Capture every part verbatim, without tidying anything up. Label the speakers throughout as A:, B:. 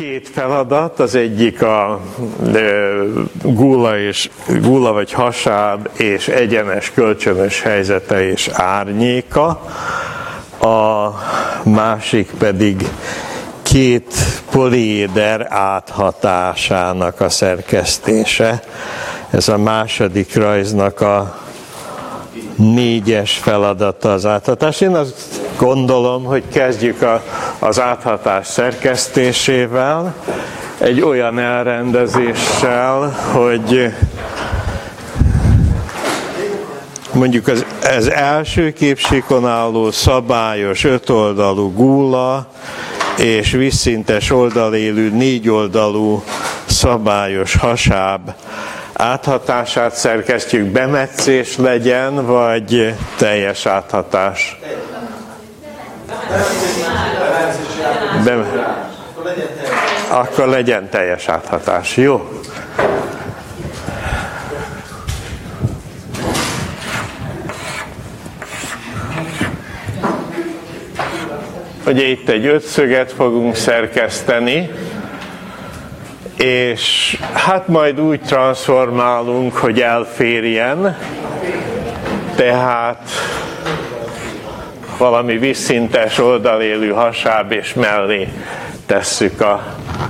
A: két feladat, az egyik a gúla, és, gúla vagy hasáb és egyenes kölcsönös helyzete és árnyéka, a másik pedig két poliéder áthatásának a szerkesztése. Ez a második rajznak a négyes feladata az áthatás. Én azt gondolom, hogy kezdjük a, az áthatás szerkesztésével, egy olyan elrendezéssel, hogy mondjuk az, az első képsíkon álló szabályos ötoldalú gúla és vízszintes oldalélű négyoldalú szabályos hasáb áthatását szerkesztjük, bemetszés legyen, vagy teljes áthatás? Be... Akkor legyen teljes áthatás. Jó? Ugye itt egy ötszöget fogunk szerkeszteni, és hát majd úgy transformálunk, hogy elférjen, tehát valami vízszintes oldalélű hasáb, és mellé tesszük a,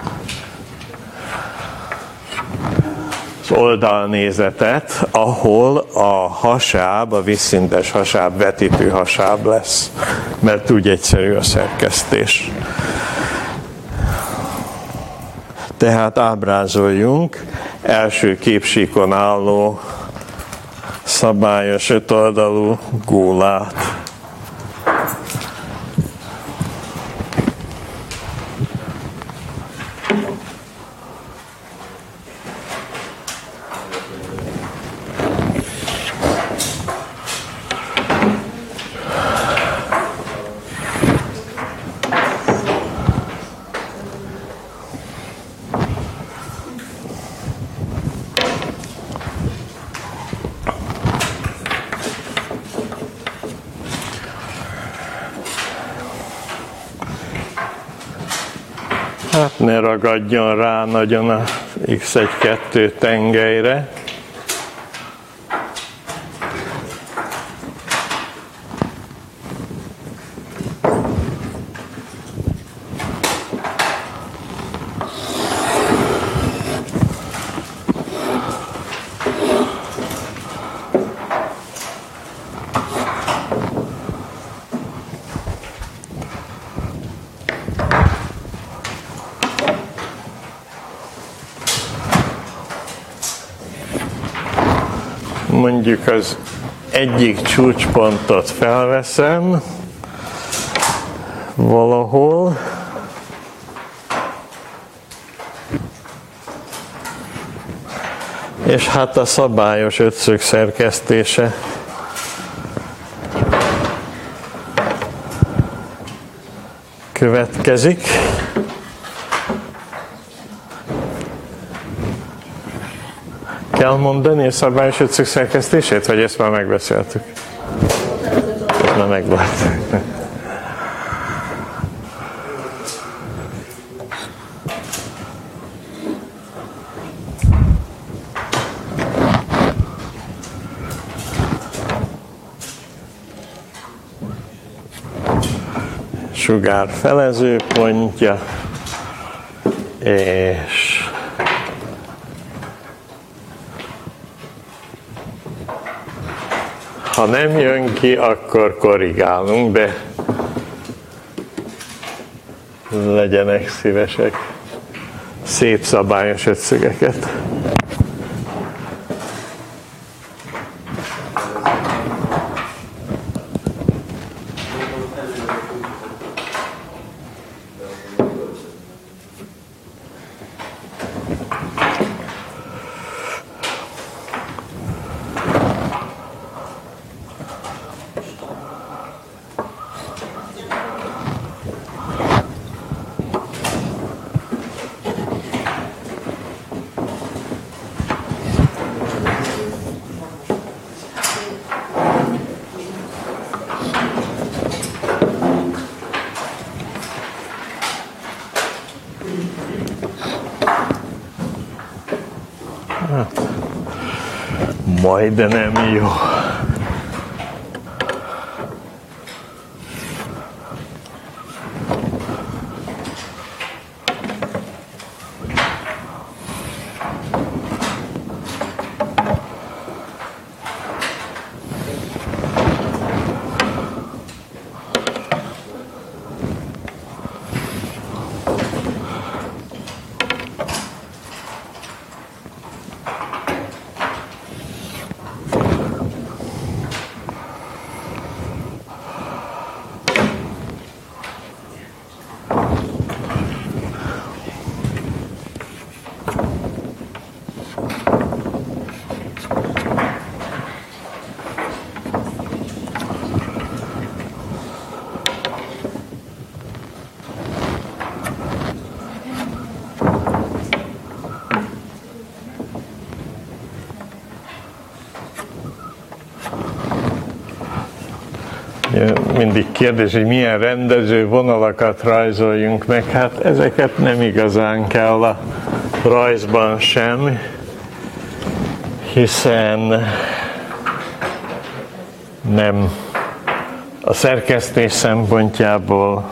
A: az oldalnézetet, ahol a hasáb, a vízszintes hasáb vetítő hasáb lesz, mert úgy egyszerű a szerkesztés. Tehát ábrázoljunk első képsíkon álló szabályos ötoldalú gúlát. Hát ne ragadjon rá nagyon a iksz egy kettő tengelyre. Mondjuk az egyik csúcspontot felveszem valahol, és hát a szabályos ötszög szerkesztése következik. Kell mondani a szabályos ötszög szerkesztését, vagy ezt már megbeszéltük? Ez már megvolt. Sugár felezőpontja, és ha nem jön ki, akkor korrigálunk, de legyenek szívesek szép szabályos ötszögeket. Hát, majd de nem jó. Mindig kérdés, hogy milyen rendező vonalakat rajzoljunk meg, hát ezeket nem igazán kell a rajzban sem, hiszen nem a szerkesztés szempontjából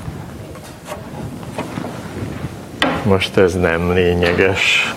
A: most ez nem lényeges.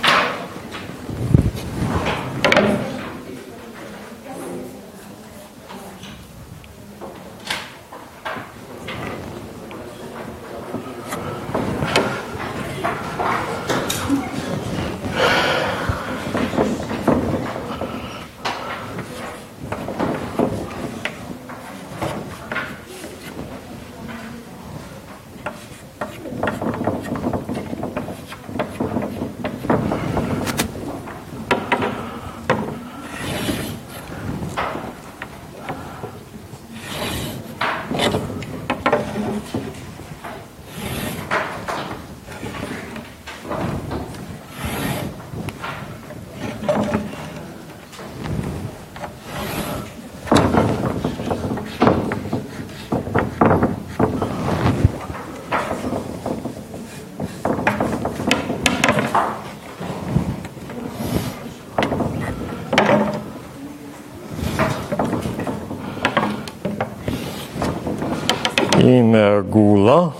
A: E-mail gula.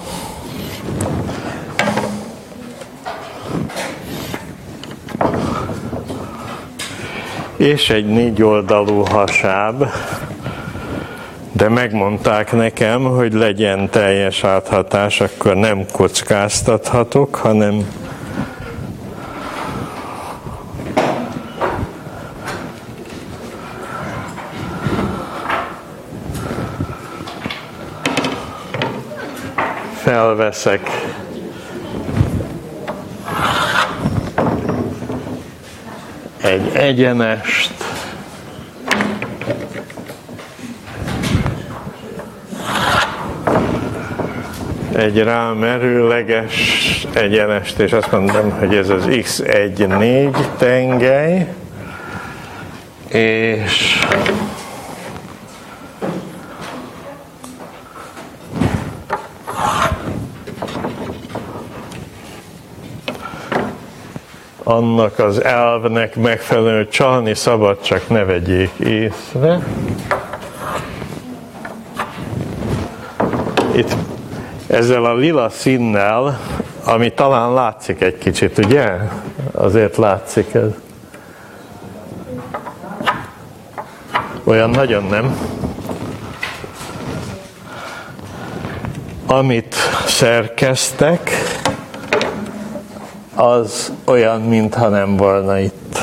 A: És egy négy oldalú hasáb, de megmondták nekem, hogy legyen teljes áthatás, akkor nem kockáztathatok, hanem felveszek egy egyenest, egy rámerőleges egyenest, és azt mondom, hogy ez az iksz egy négy tengely, és annak az elvnek megfelelően csalni szabad, csak ne vegyék észre. Itt ezzel a lila színnel, ami talán látszik egy kicsit, ugye? Azért látszik ez. Olyan nagyon nem. Amit szerkeztek, az olyan, mintha nem volna itt.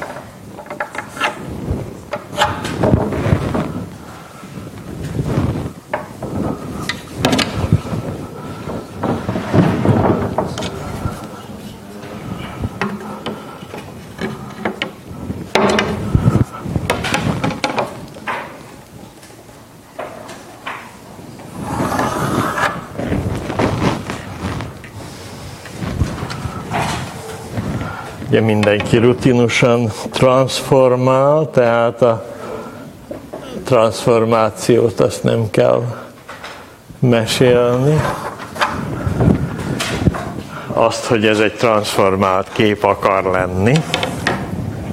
A: Ugye mindenki rutinosan transformál, tehát a transformációt azt nem kell mesélni. Azt, hogy ez egy transformált kép akar lenni.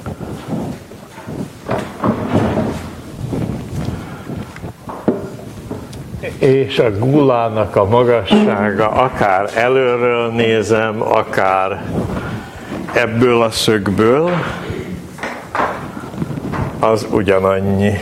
A: és a gúlának a magassága, akár előről nézem, akár ebből a szögből, az ugyanannyi.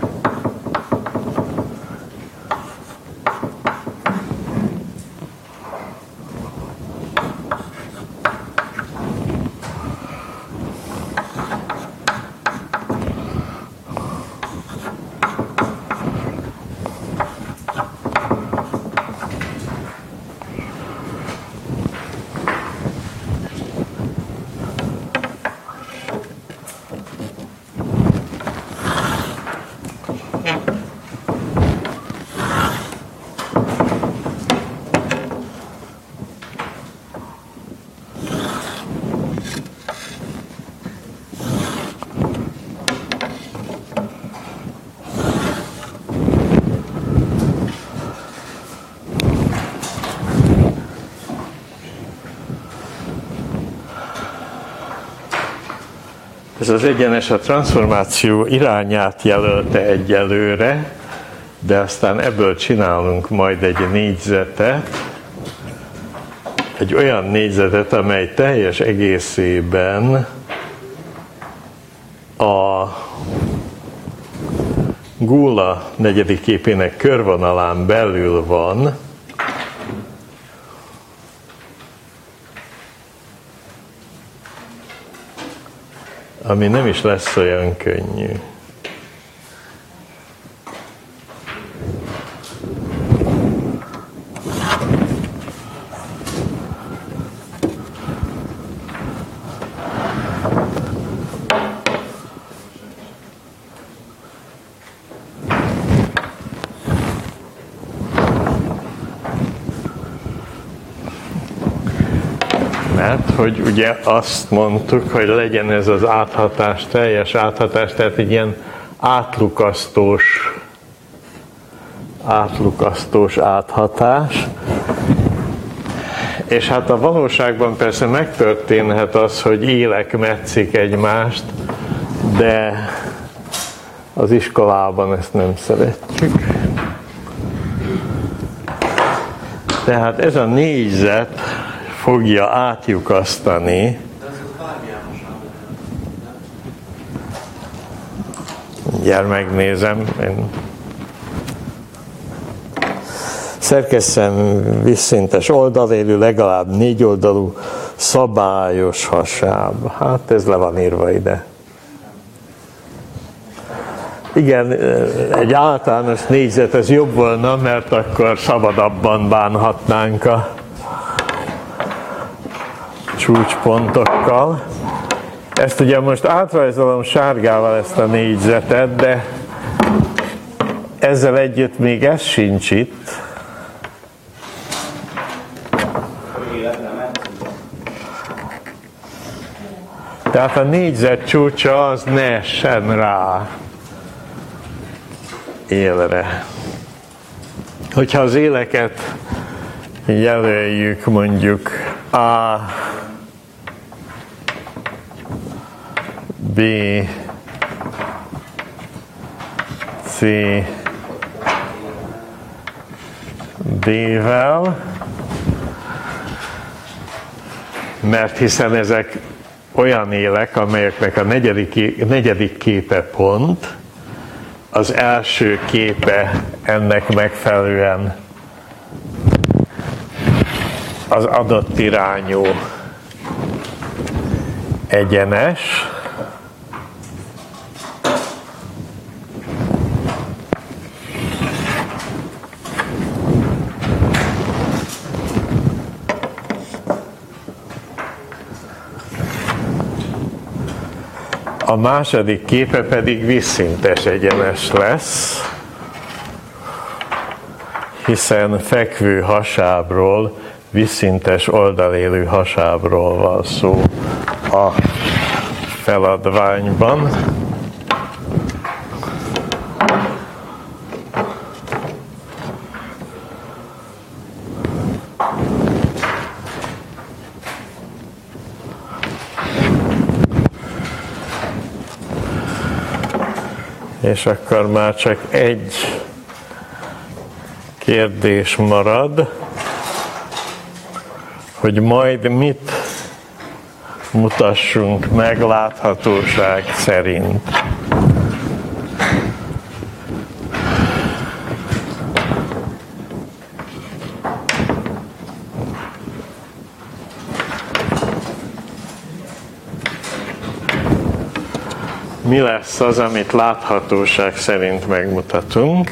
A: Ez az egyenes a transformáció irányát jelölte egyelőre, de aztán ebből csinálunk majd egy négyzetet, egy olyan négyzetet, amely teljes egészében a gúla negyedik képének körvonalán belül van, ami nem is lesz olyan könnyű. Mert hogy ugye azt mondtuk, hogy legyen ez az áthatás, teljes áthatás, tehát egy ilyen átlukasztós, átlukasztós áthatás. És hát a valóságban persze megtörténhet az, hogy élek metszik egymást, de az iskolában ezt nem szeretjük. Tehát ez a négyzet fogja átlyukasztani. Mindjárt megnézem. Én szerkeszem vízszintes oldalélű, legalább négy oldalú szabályos hasáb. Hát ez le van írva ide. Igen, egy általános négyzet ez jobb volna, mert akkor szabadabban bánhatnánk a csúcspontokkal. Ezt ugye most átrajzolom sárgával ezt a négyzetet, de ezzel együtt még ez sincs itt. Tehát a négyzet csúcsa az ne essen rá élre. Hogyha az éleket jelöljük mondjuk A, B, C, D-vel, mert hiszen ezek olyan élek, amelyeknek a negyedik, negyedik képe pont, az első képe ennek megfelelően az adott irányú egyenes, a második képe pedig vízszintes egyenes lesz, hiszen fekvő hasábról, vízszintes oldalélű hasábról van szó a feladványban. És akkor már csak egy kérdés marad, hogy majd mit mutassunk meg láthatóság szerint. Mi lesz az, amit láthatóság szerint megmutatunk?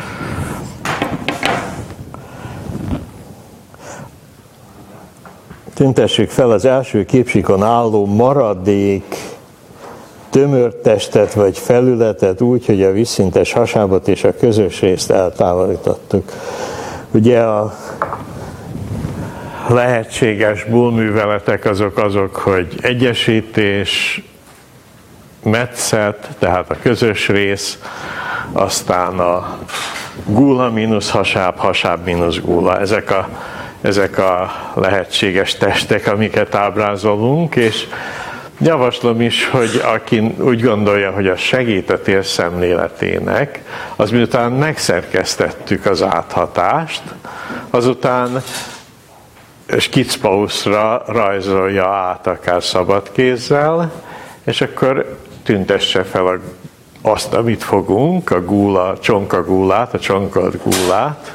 A: Tüntessük fel az első képsíkon álló maradék tömörtestet vagy felületet úgy, hogy a vízszintes hasábot és a közös részt eltávolítottuk. Ugye a lehetséges bullműveletek azok azok, hogy egyesítés, metszet, tehát a közös rész, aztán a gúla mínusz hasáb, hasáb mínusz gúla. Ezek a, ezek a lehetséges testek, amiket ábrázolunk, és javaslom is, hogy aki úgy gondolja, hogy az segít a tér szemléletének, az miután megszerkesztettük az áthatást, azután skiccpauszra rajzolja át akár szabad kézzel, és akkor tüntesse fel azt, amit fogunk, a gúla, a csonkagúlát, a csonkolt gúlát,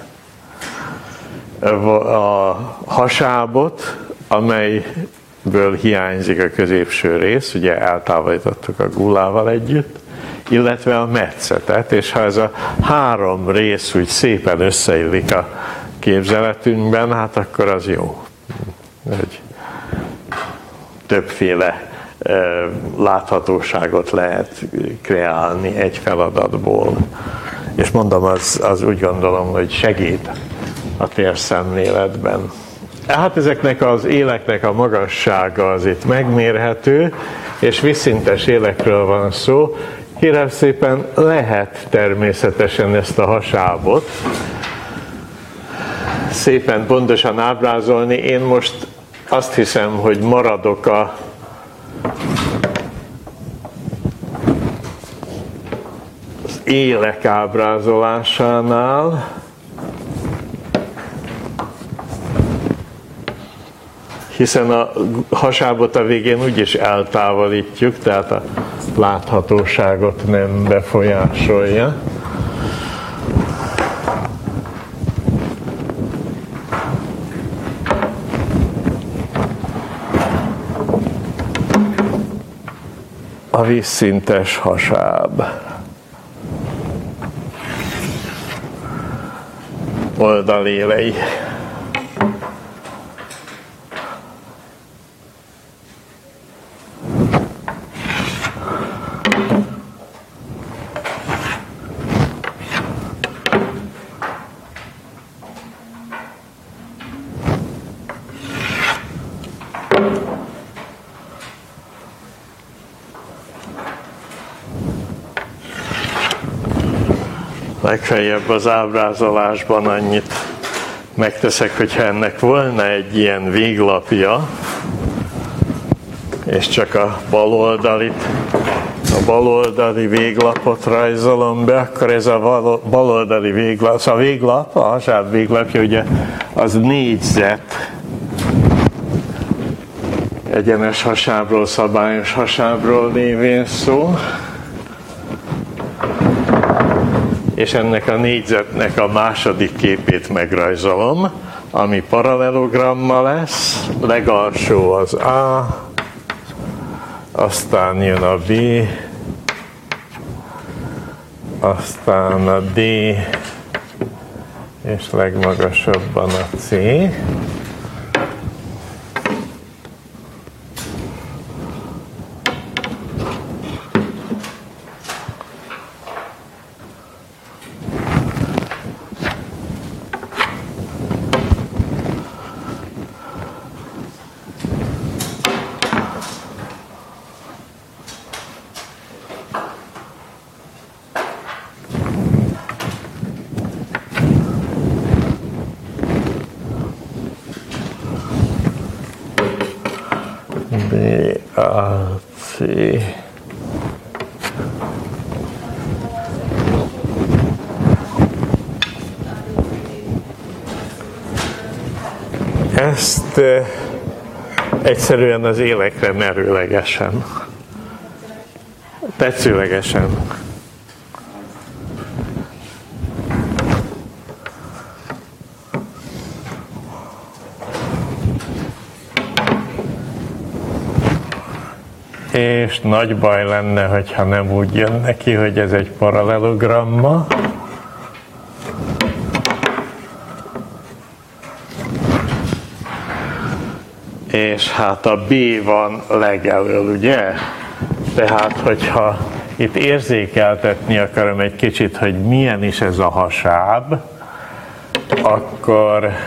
A: a hasábot, amelyből hiányzik a középső rész, ugye eltávolítottuk a gúlával együtt, illetve a metszetet, és ha ez a három rész úgy szépen összeillik a képzeletünkben, hát akkor az jó. Hogy többféle láthatóságot lehet kreálni egy feladatból. És mondom, az, az úgy gondolom, hogy segít a térszemléletben. Hát ezeknek az éleknek a magassága az itt megmérhető, és vízszintes élekről van szó. Kérem szépen, lehet természetesen ezt a hasábot szépen pontosan ábrázolni. Én most azt hiszem, hogy maradok a az élek ábrázolásánál, hiszen a hasábot a végén úgyis eltávolítjuk, tehát a láthatóságot nem befolyásolja. A vízszintes hasáb. Oldalélei. Legfeljebb az ábrázolásban annyit megteszek, hogyha ennek volna egy ilyen véglapja, és csak a baloldalit, a baloldali véglapot rajzolom be, akkor ez a baloldali véglap, szóval a véglap, a hasáb véglapja, ugye az négyzet, egyenes hasábról, szabályos hasábról lévén szó, és ennek a négyzetnek a második képét megrajzolom, ami paralelogramma lesz, legalsó az A, aztán jön a B, aztán a D, és legmagasabban a C. B, A, C. ezt egyszerűen az élekre merőlegesen, tetszőlegesen. És nagy baj lenne, hogyha nem úgy jön neki, hogy ez egy paralelogramma. És hát a B van legelől, ugye? Tehát, hogyha itt érzékeltetni akarom egy kicsit, hogy milyen is ez a hasáb, akkor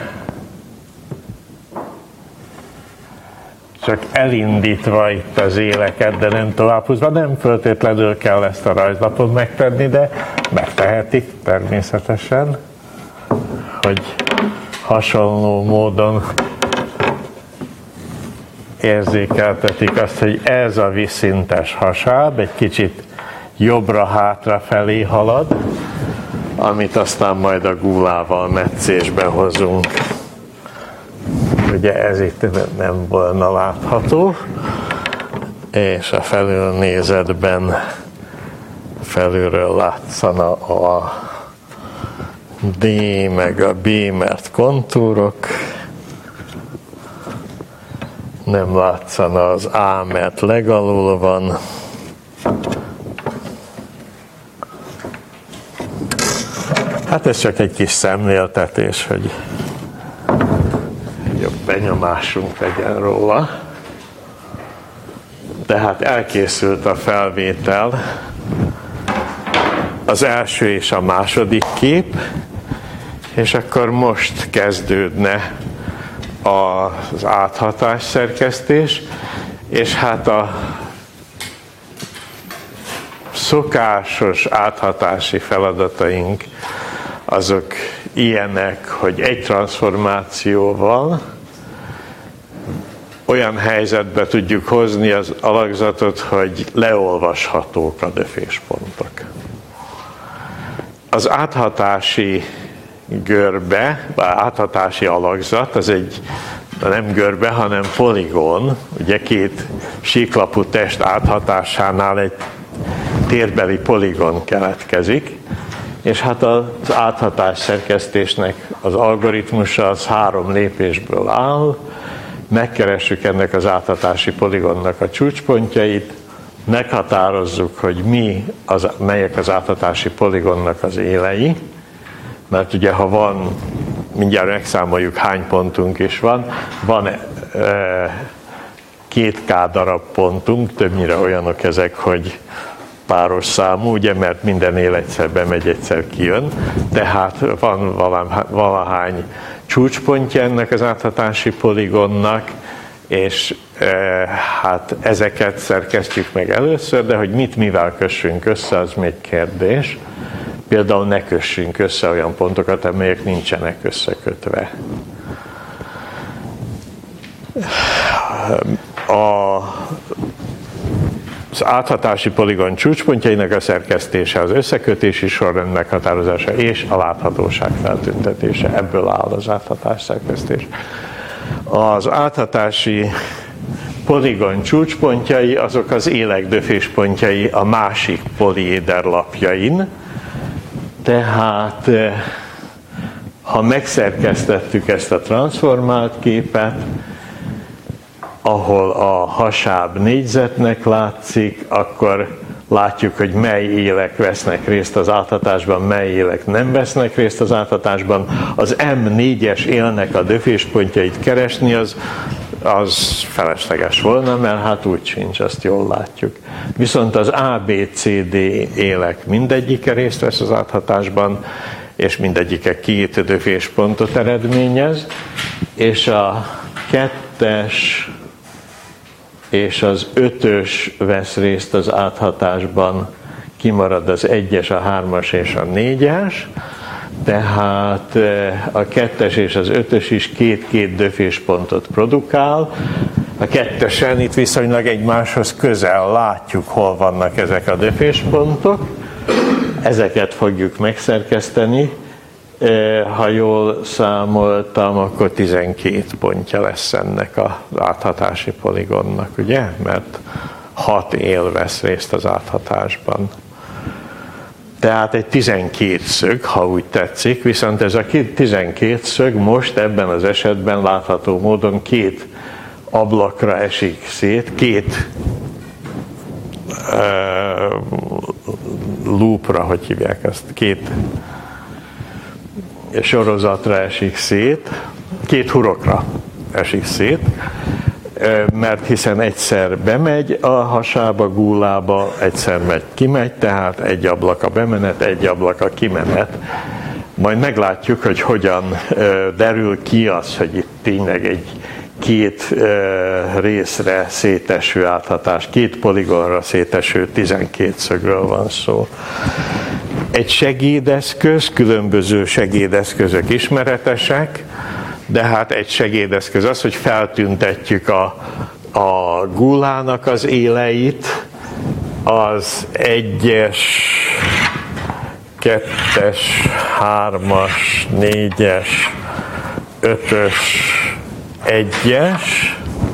A: csak elindítva itt az éleket, de nem tovább húzva, nem föltétlenül kell ezt a rajzlapon megtenni, de megtehetik természetesen, hogy hasonló módon érzékeltetik azt, hogy ez a vízszintes hasáb egy kicsit jobbra-hátra felé halad, amit aztán majd a gúlával metszésbe hozunk. Ugye ez itt nem volna látható, és a felülnézetben felülről látszana a D meg a B mert kontúrok, nem látszana az A mert legalul van, hát ez csak egy kis szemléltetés, hogy jobb benyomásunk legyen róla. Tehát elkészült a felvétel, az első és a második kép, és akkor most kezdődne az áthatás szerkesztés, és hát a szokásos áthatási feladataink azok ilyenek, hogy egy transformációval olyan helyzetbe tudjuk hozni az alakzatot, hogy leolvashatók a döféspontok. Az áthatási görbe, vagy áthatási alakzat, az egy nem görbe, hanem poligon, ugye két síklapú test áthatásánál egy térbeli poligon keletkezik, és hát az áthatás szerkesztésnek az algoritmusa az három lépésből áll. Megkeressük ennek az áthatási poligonnak a csúcspontjait, meghatározzuk, hogy mi az, melyek az áthatási poligonnak az élei, mert ugye ha van, mindjárt megszámoljuk hány pontunk is van, van e, két K darab pontunk, többnyire olyanok ezek, hogy páros számú, ugye, mert minden él egyszer bemegy, egyszer kijön, tehát van valahány csúcspontja ennek az áthatási poligonnak, és e, hát ezeket szerkesztjük meg először, de hogy mit mivel kössünk össze, az még kérdés. Például ne kössünk össze olyan pontokat, amelyek nincsenek összekötve. A, az áthatási poligon csúcspontjainak a szerkesztése, az összekötési sorrend meghatározása és a láthatóság feltüntetése. Ebből áll az áthatás szerkesztés. Az áthatási poligon csúcspontjai azok az élek döféspontjai a másik poliéder lapjain. Tehát ha megszerkesztettük ezt a transformált képet, ahol a hasáb négyzetnek látszik, akkor látjuk, hogy mely élek vesznek részt az áthatásban, mely élek nem vesznek részt az áthatásban. Az M négyes élnek a döféspontjait keresni, az, az felesleges volna, mert hát úgy sincs, azt jól látjuk. Viszont az A, B, C, D élek mindegyike részt vesz az áthatásban, és mindegyike két döféspontot eredményez, és a kettes és az ötös vesz részt az áthatásban, kimarad az egyes, a hármas és a négyes, tehát a kettes és az ötös is két-két döféspontot produkál. A kettesen itt viszonylag egymáshoz közel látjuk, hol vannak ezek a döféspontok. Ezeket fogjuk megszerkeszteni, ha jól számoltam, akkor tizenkét pontja lesz ennek az áthatási poligonnak, ugye? Mert hat él vesz részt az áthatásban. Tehát egy tizenkét szög, ha úgy tetszik, viszont ez a tizenkét szög most ebben az esetben látható módon két ablakra esik szét, két uh, loopra, hogy hívják ezt, két sorozatra esik szét, két hurokra esik szét, mert hiszen egyszer bemegy a hasába, gúlába, egyszer megy, kimegy, tehát egy ablak a bemenet, egy ablak a kimenet. Majd meglátjuk, hogy hogyan derül ki az, hogy itt tényleg egy két részre széteső áthatás, két poligonra széteső tizenkét szögről van szó. Egy segédeszköz, különböző segédeszközök ismeretesek, de hát egy segédeszköz az, hogy feltüntetjük a, a gúlának az éleit, az egyes, kettes, hármas, négyes, ötös, egyes,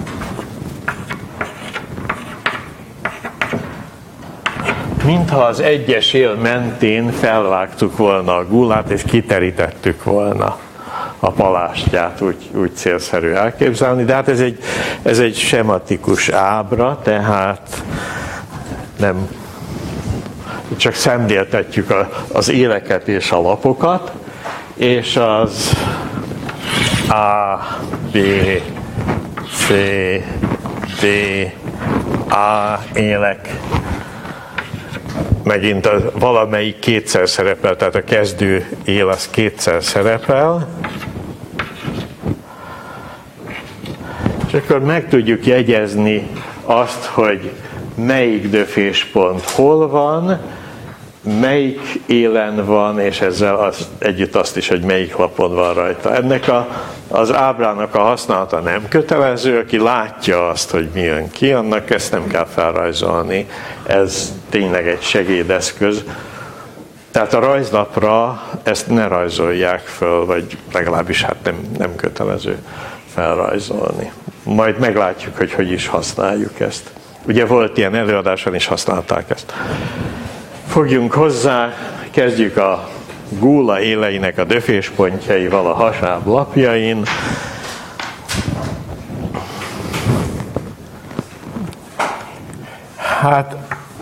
A: mintha az egyes él mentén felvágtuk volna a gúlát, és kiterítettük volna a palástját, úgy, úgy célszerű elképzelni, de hát ez egy, ez egy sematikus ábra, tehát nem, csak szemléltetjük a, az éleket és a lapokat, és az A, B, C, D, A élek megint a, valamelyik kétszer szerepel, tehát a kezdő él az kétszer szerepel, és akkor meg tudjuk jegyezni azt, hogy melyik döféspont hol van, melyik élen van, és ezzel az, együtt azt is, hogy melyik lapon van rajta. Ennek a, az ábrának a használata nem kötelező, aki látja azt, hogy mi jön ki, annak ezt nem kell felrajzolni. Ez tényleg egy segédeszköz. Tehát a rajzlapra ezt ne rajzolják föl, vagy legalábbis hát nem, nem kötelező felrajzolni. Majd meglátjuk, hogy hogy is használjuk ezt. Ugye volt ilyen előadáson is használták ezt. Fogjunk hozzá, kezdjük a gúla éleinek a döféspontjaival a hasáb lapjain. Hát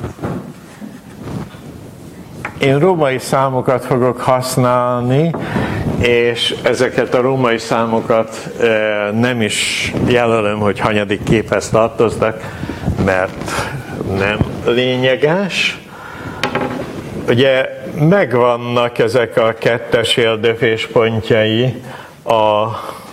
A: én római számokat fogok használni, és ezeket a római számokat nem is jelölöm, hogy hanyadik képhez tartoznak, mert nem lényeges. Ugye megvannak ezek a kettes él döféspontjai a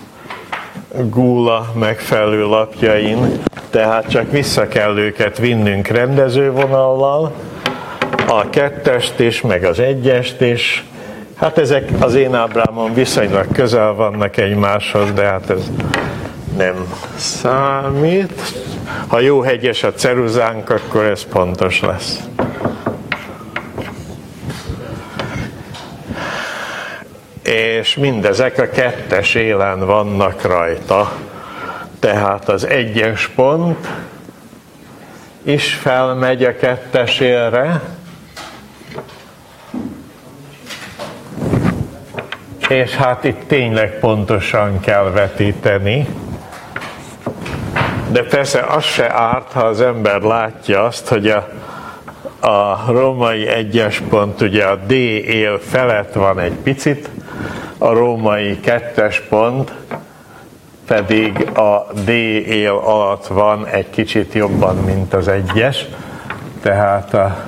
A: gúla megfelelő lapjain, tehát csak vissza kell őket vinnünk rendezővonallal, a kettest is, meg az egyest is. Hát ezek az én ábrámon viszonylag közel vannak egymáshoz, de hát ez nem számít. Ha jó hegyes a ceruzánk, akkor ez pontos lesz. És mindezek a kettes élen vannak rajta. Tehát az egyes pont is felmegy a kettes élre, és hát itt tényleg pontosan kell vetíteni. De persze az se árt, ha az ember látja azt, hogy a, a római egyes pont ugye a D él felett van egy picit, a római kettes pont pedig a D él alatt van egy kicsit jobban, mint az egyes. Tehát a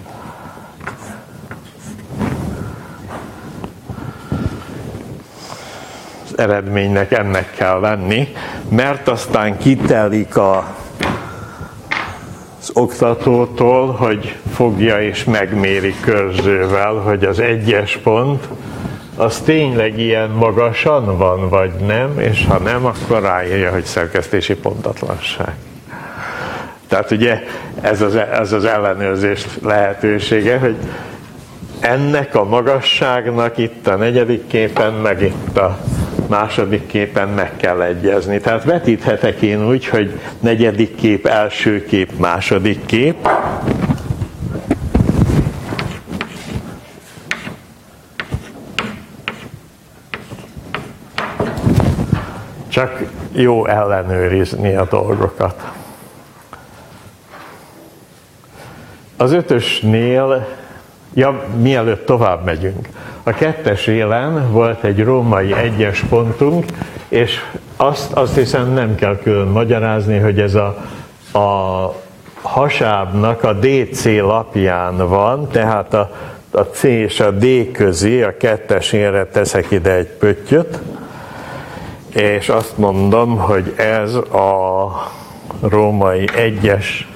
A: az eredménynek ennek kell lenni, mert aztán kitelik a az oktatótól, hogy fogja és megméri körzővel, hogy az egyes pont az tényleg ilyen magasan van, vagy nem, és ha nem, akkor ráírja, hogy szerkesztési pontatlanság. Tehát ugye ez az, ez az ellenőrzés lehetősége, hogy ennek a magasságnak itt a negyedik képen, meg itt a második képen meg kell egyezni. Tehát vetíthetek én úgy, hogy negyedik kép, első kép, második kép. Csak jó ellenőrizni a dolgokat. Az ötösnél, ja, mielőtt tovább megyünk, a kettes élen volt egy római egyes pontunk, és azt, azt hiszem nem kell külön magyarázni, hogy ez a, a hasábnak a dé cé lapján van, tehát a, a C és a D közé, a kettes élre teszek ide egy pöttyöt, és azt mondom, hogy ez a római egyes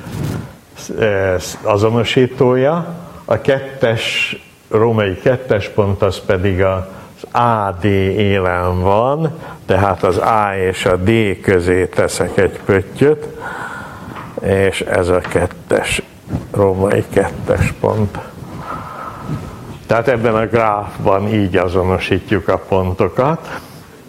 A: azonosítója, a kettes, római kettes pont az pedig az á dé élen van, tehát az A és a D közé teszek egy pöttyöt, és ez a kettes, római kettes pont. Tehát ebben a gráfban így azonosítjuk a pontokat.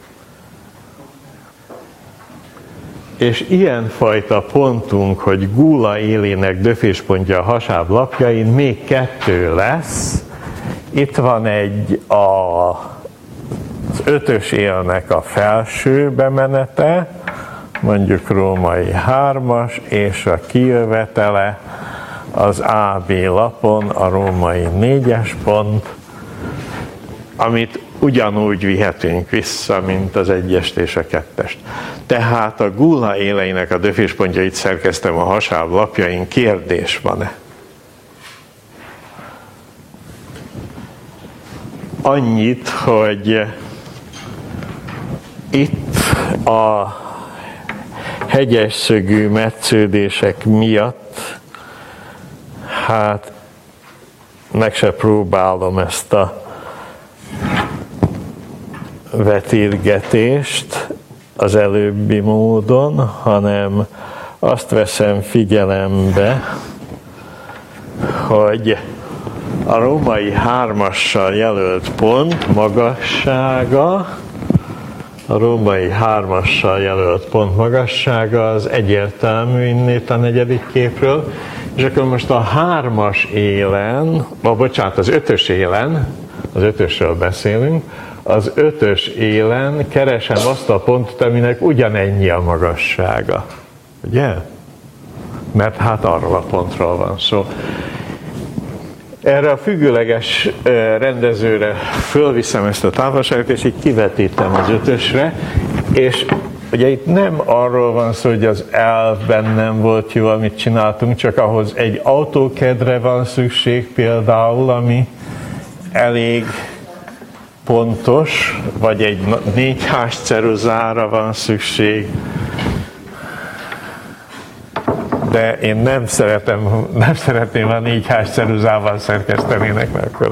A: És ilyenfajta pontunk, hogy gúla élének döféspontja a hasáb lapjain még kettő lesz. Itt van egy a, az ötös élnek a felső bemenete, mondjuk római hármas, és a kijövetele az á bé lapon a római négyes pont, amit ugyanúgy vihetünk vissza, mint az egyest és a kettest. Tehát a gúla éleinek a döféspontjait szerkeztem a hasáb lapjain, kérdés van-e? Annyit, hogy itt a hegyes szögű metsződések miatt, hát meg se próbálom ezt a vetítgetést az előbbi módon, hanem azt veszem figyelembe, hogy a római hármassal jelölt pont magassága, a római hármassal jelölt pont magassága az egyértelmű innét a negyedik képről, és akkor most a hármas élen, oh, bocsánat, az ötös élen, az ötösről beszélünk, az ötös élen keresem azt a pontot, aminek ugyanennyi a magassága. Ugye? Mert hát arról a pontról van szó. Erre a függőleges rendezőre fölviszem ezt a távolságot, és így kivetítem az ötösre, és ugye itt nem arról van szó, hogy az elvben nem volt jó, amit csináltunk, csak ahhoz egy AutoCAD-re van szükség például, ami elég pontos, vagy egy négy hás ceruzára van szükség, de én nem szeretem, nem szeretném, a négy hás ceruzával szerkesztenének, mert akkor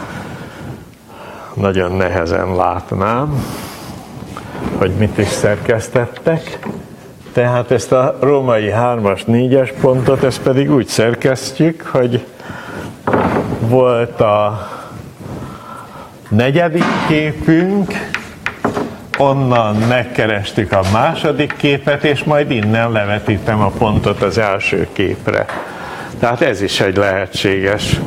A: nagyon nehezen látnám, hogy mit is szerkesztettek. Tehát ezt a római hármas négyes pontot, ezt pedig úgy szerkesztjük, hogy volt a negyedik képünk, onnan megkerestük a második képet, és majd innen levetítem a pontot az első képre. Tehát ez is egy lehetséges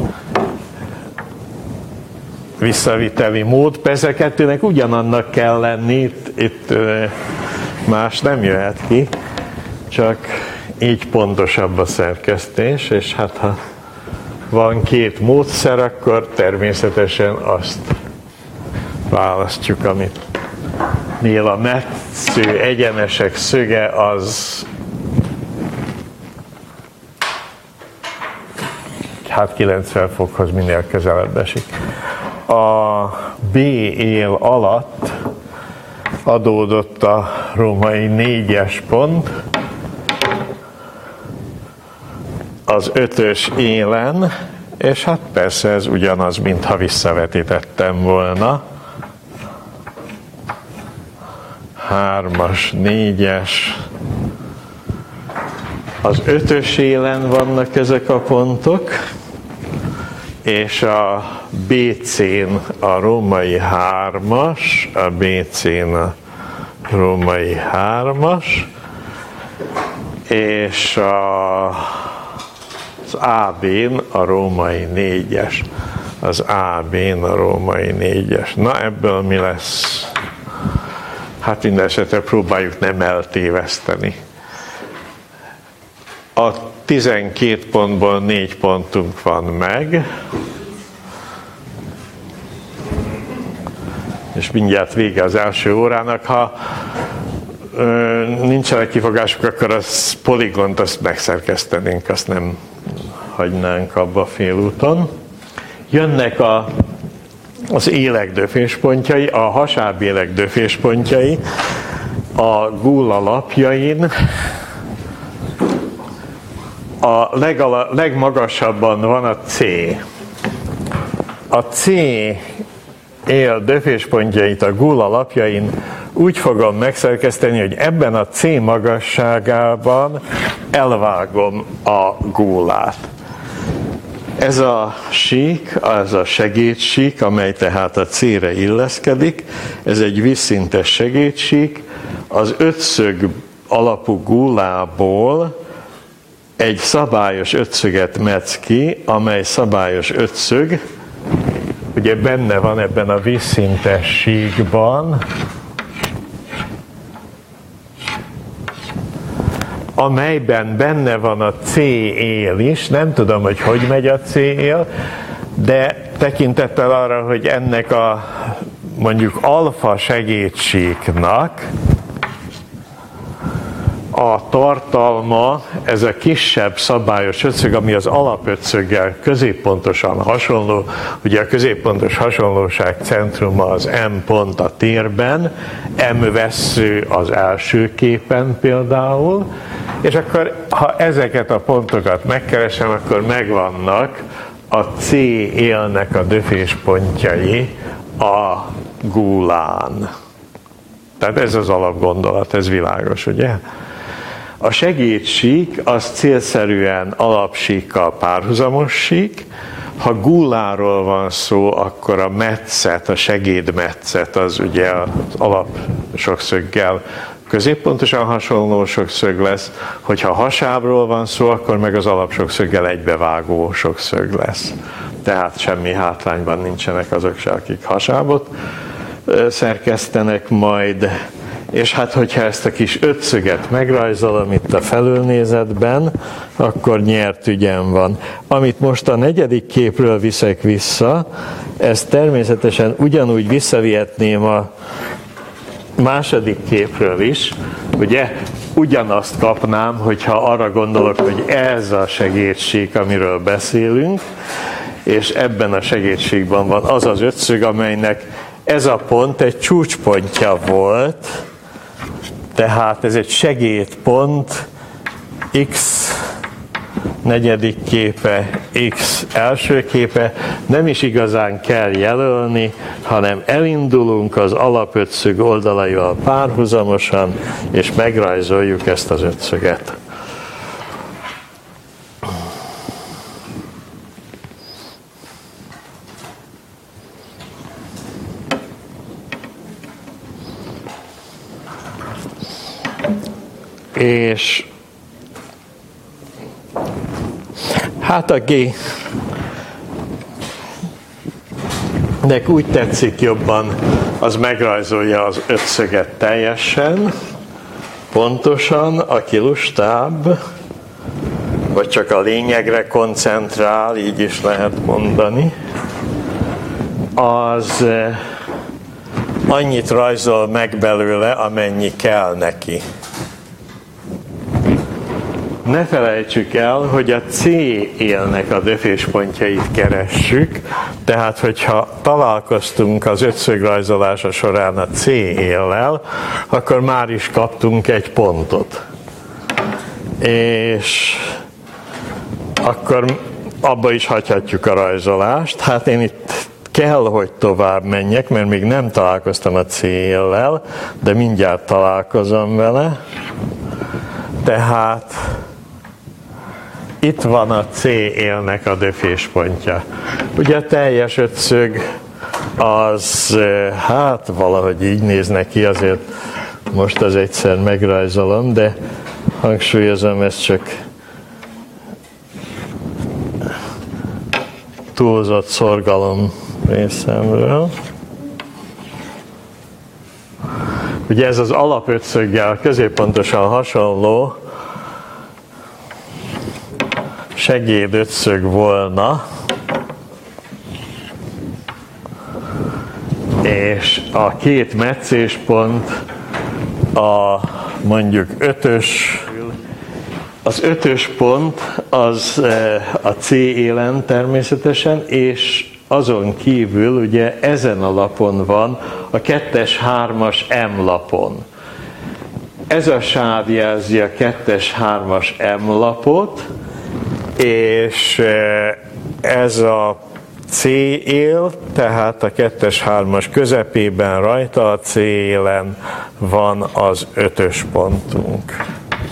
A: visszaviteli mód. Persze kettőnek ugyanannak kell lenni, itt, itt más nem jöhet ki, csak így pontosabb a szerkesztés, és hát ha van két módszer, akkor természetesen azt választjuk, amit nél a metsző egyenesek szöge az hát kilencven fokhoz minél közelebb esik. A B él alatt adódott a római négyes pont, az ötös élen, és hát persze ez ugyanaz, mintha visszavetítettem volna. Hármas, négyes, az ötös élen vannak ezek a pontok, és a bé cén a római hármas, a bé cén a római hármas, és a, az á bén a római négyes. Az á bén a római négyes. Na, ebből mi lesz? Hát minden esetre próbáljuk nem eltéveszteni. A tizenkét pontból négy pontunk van meg, és mindjárt vége az első órának. Ha ö, nincsenek kifogások, akkor az poligont azt megszerkesztenénk, azt nem hagynánk abba félúton. Jönnek a, az élek döféspontjai, a hasáb élek döféspontjai a gúla lapjain. A legala, legmagasabban van a C. A C él döféspontjait a gúla lapjain úgy fogom megszerkeszteni, hogy ebben a C magasságában elvágom a gúlát. Ez a sík, az a segédsík, amely tehát a C-re illeszkedik, ez egy vízszintes segédsík, az ötszög alapú gúlából egy szabályos ötszöget metsz ki, amely szabályos ötszög, ugye benne van ebben a vízszintes síkban, amelyben benne van a C él is, nem tudom, hogy hogy megy a C él, de tekintettel arra, hogy ennek a mondjuk alfa segédsíknak a tartalma, ez a kisebb szabályos ötszög, ami az alapötszöggel középpontosan hasonló, ugye a középpontos hasonlóság centruma az M pont a térben, M vessző az első képen például, és akkor ha ezeket a pontokat megkeresem, akkor megvannak a C élnek a döféspontjai a gúlán. Tehát ez az alapgondolat, ez világos, ugye? A segédsík az célszerűen alapsíkkal párhuzamos sík. Ha gúláról van szó, akkor a metszet, a segédmetszet az ugye az alapsokszöggel középpontosan hasonló sokszög lesz. Hogyha hasábról van szó, akkor meg az alapsokszöggel egybevágó sokszög lesz. Tehát semmi hátrányban nincsenek azok se, akik hasábot szerkesztenek majd. És hát, hogyha ezt a kis ötszöget megrajzolom itt a felülnézetben, akkor nyert ügyem van. Amit most a negyedik képről viszek vissza, ezt természetesen ugyanúgy visszavihetném a második képről is, ugye ugyanazt kapnám, hogyha arra gondolok, hogy ez a segédsík, amiről beszélünk, és ebben a segédségben van az az ötszög, amelynek ez a pont egy csúcspontja volt, tehát ez egy segédpont, X negyedik képe, X első képe, nem is igazán kell jelölni, hanem elindulunk az alapötszög oldalaival párhuzamosan, és megrajzoljuk ezt az ötszöget. És hát a G nek úgy tetszik jobban, az megrajzolja az ötszöget teljesen, pontosan, aki lustább, vagy csak a lényegre koncentrál, így is lehet mondani, az annyit rajzol meg belőle, amennyi kell neki. Ne felejtsük el, hogy a C élnek a döféspontjait keressük, tehát hogyha találkoztunk az ötszögrajzolása során a C éllel, akkor már is kaptunk egy pontot. És akkor abba is hagyhatjuk a rajzolást. Hát én itt kell, hogy tovább menjek, mert még nem találkoztam a C éllel, de mindjárt találkozom vele. Tehát itt van a C élnek a döféspontja. Ugye a teljes ötszög az, hát valahogy így néz neki, azért most az egyszer megrajzolom, de hangsúlyozom, ez csak túlzott szorgalom részemről. Ugye ez az alapötszöggel középpontosan hasonló segédötszög volna, és a két metszéspont a mondjuk ötös, az ötös pont az a C élen természetesen, és azon kívül ugye ezen a lapon van a kettes, hármas M lapon. Ez a sáv jelzi a kettes, hármas M lapot, és ez a C él, tehát a kettes, hármas közepében rajta a C élen van az ötös pontunk.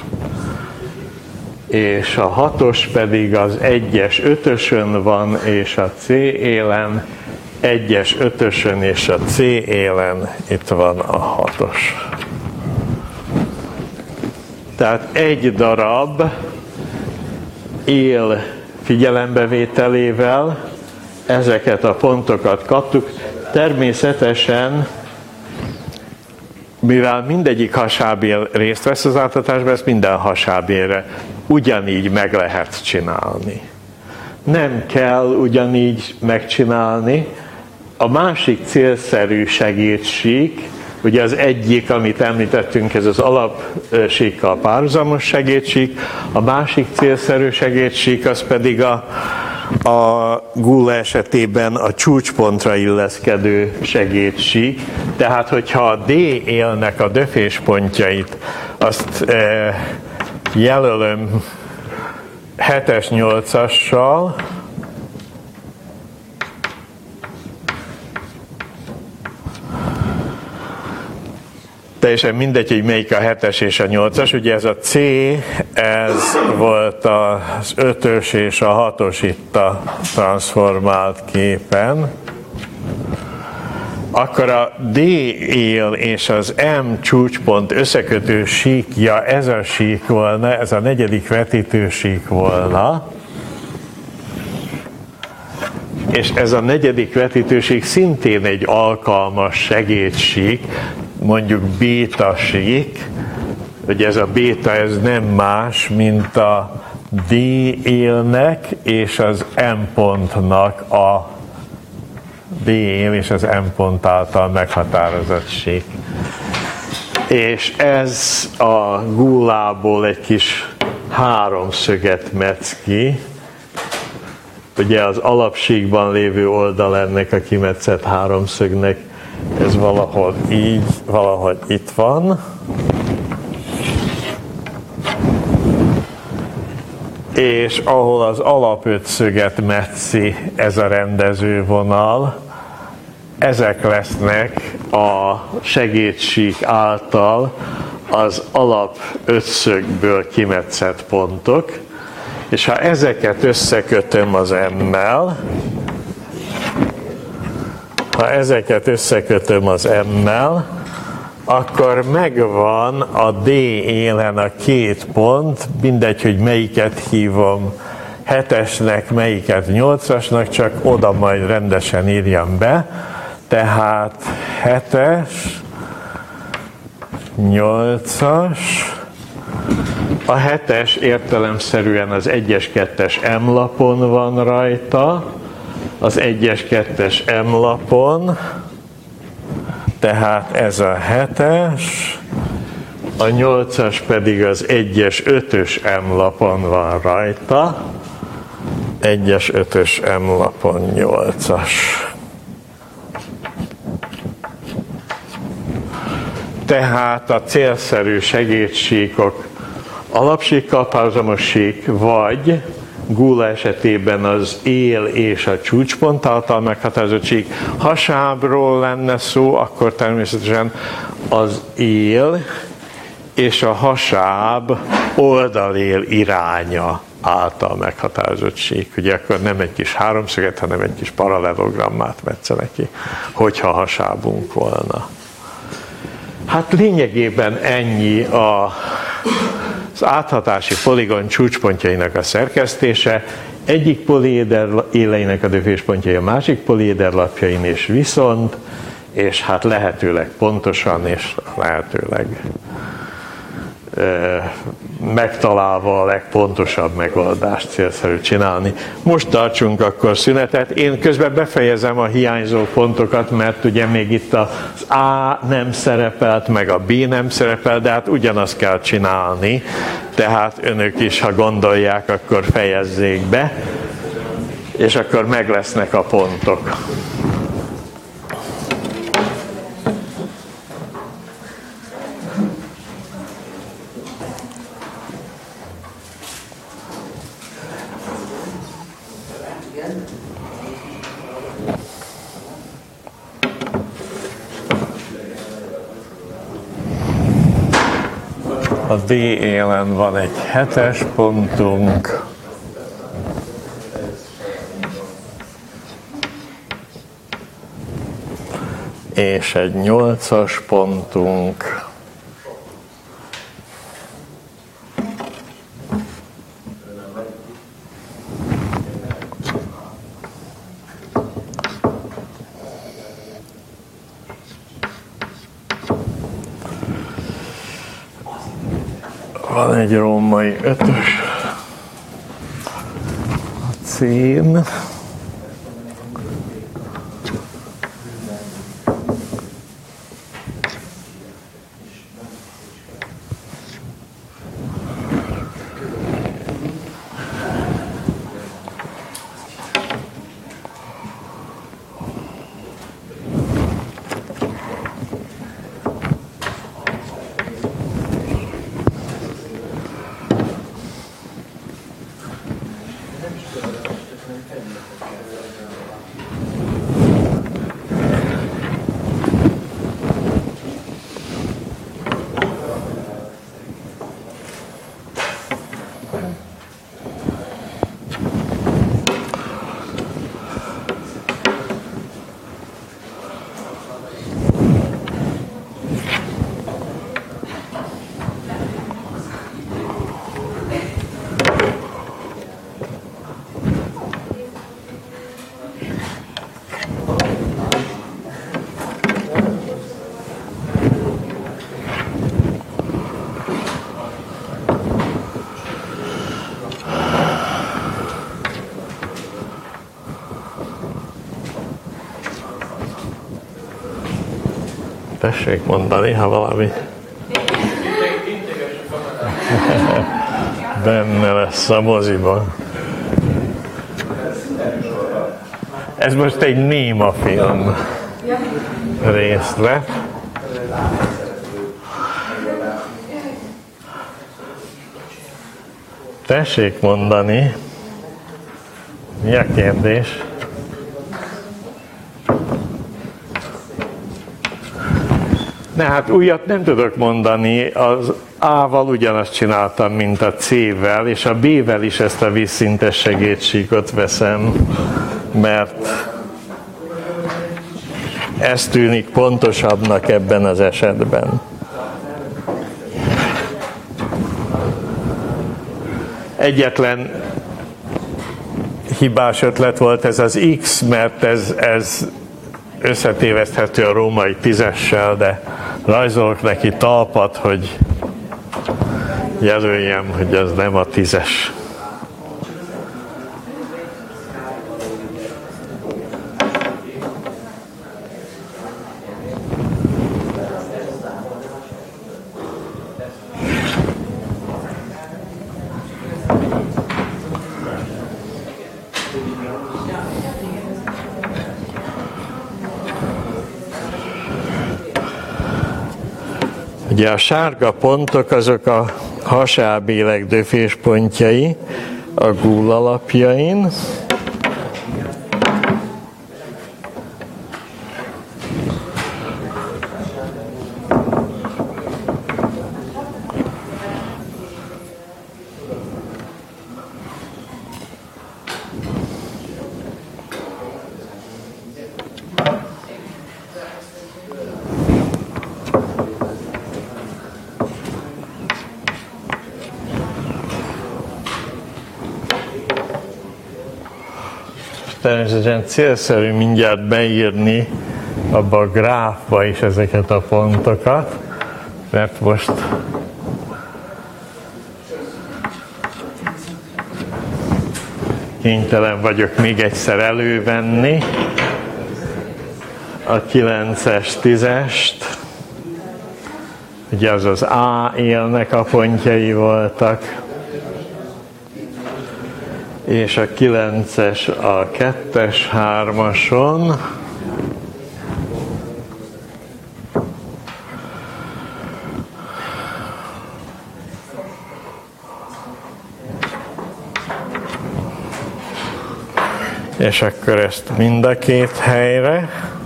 A: És a hatos pedig az egyes ötösön van, és a C élen, egyes ötösön és a C élen itt van a hatos. Tehát egy darab él figyelembevételével ezeket a pontokat kaptuk. Természetesen, mivel mindegyik hasábél részt vesz az átadásban, ezt minden hasábélre ugyanígy meg lehet csinálni. Nem kell ugyanígy megcsinálni. A másik célszerű segédsík, ugye az egyik, amit említettünk, ez az alapsíkkal párhuzamos segédsík, a másik célszerű segédsík, az pedig a, a gúla esetében a csúcspontra illeszkedő segédsík. Tehát, hogyha a D élnek a döféspontjait, azt e, jelölöm hetes, nyolcassal, teljesen mindegy, hogy melyik a hetes és a nyolcas, ugye ez a C, ez volt az ötös és a hatos itt a transformált képen. Akkor a D él és az M csúcspont összekötő síkja, ez a sík volna, ez a negyedik vetítő sík volna. És ez a negyedik vetítősík szintén egy alkalmas segédsík, mondjuk béta sík, hogy ez a béta, ez nem más, mint a D élnek és az M pontnak a D él és az M pont által meghatározott sík. És ez a gúlából egy kis háromszöget metsz ki. Ugye az alapsíkban lévő oldal ennek a kimetszett háromszögnek, ez valahol így, valahol itt van. És ahol az alapötszöget metszi ez a rendezővonal, ezek lesznek a segédsík által az alapötszögből kimetszett pontok. És ha ezeket összekötöm az M-mel, ha ezeket összekötöm az M-mel, akkor megvan a D élen a két pont, mindegy, hogy melyiket hívom hetesnek, melyiket nyolcasnak, csak oda majd rendesen írjam be. Tehát hetes, nyolcas, a hetes értelemszerűen az egyes, kettes M lapon van rajta, az egyes, kettes M lapon, tehát ez a hetes, a nyolcas pedig az egyes, ötös M lapon van rajta, egyes, ötös M lapon nyolcas. Tehát a célszerű segédsíkok alapsíkkal párhuzamos sík, vagy gúla esetében az él és a csúcspont által meghatározott sík. Hasábról lenne szó, akkor természetesen az él és a hasáb oldalél iránya által meghatározott sík. Ugye akkor nem egy kis háromszöget, hanem egy kis paralelogrammát metszene ki, hogyha hasábunk volna. Hát lényegében ennyi a, az áthatási poligon csúcspontjainak a szerkesztése. Egyik poliéder éleinek a döféspontjai a másik poliéder lapjain és viszont, és hát lehetőleg pontosan és lehetőleg e, megtalálva a legpontosabb megoldást célszerű csinálni. Most tartsunk akkor szünetet. Én közben befejezem a hiányzó pontokat, mert ugye még itt az A nem szerepelt, meg a B nem szerepel, de hát ugyanazt kell csinálni, tehát önök is, ha gondolják, akkor fejezzék be, és akkor meg lesznek a pontok. A D élen van egy hetes pontunk, és egy nyolcas pontunk, van egy római ötös, a cén, tessék mondani, ha valami benne lesz a moziban. Ez most egy néma film részlet. Tessék mondani, mi a kérdés? Ne, hát újat nem tudok mondani, az A-val ugyanazt csináltam, mint a C-vel, és a B-vel is ezt a vízszintes segédsíkot veszem, mert ez tűnik pontosabbnak ebben az esetben. Egyetlen hibás ötlet volt ez az X, mert ez, ez összetéveszthető a római tízessel, de rajzolok neki talpat, hogy jelöljem, hogy az nem a tízes. Ugye a sárga pontok azok a hasábélek döféspontjai a gúl alapjain. természetesen célszerű mindjárt beírni abba a gráfba is ezeket a pontokat, mert most kénytelen vagyok még egyszer elővenni a kilences, tízest. Ugye az az A élnek a pontjai voltak, és a kilences a kettes, hármason, és akkor ezt mind a két helyre.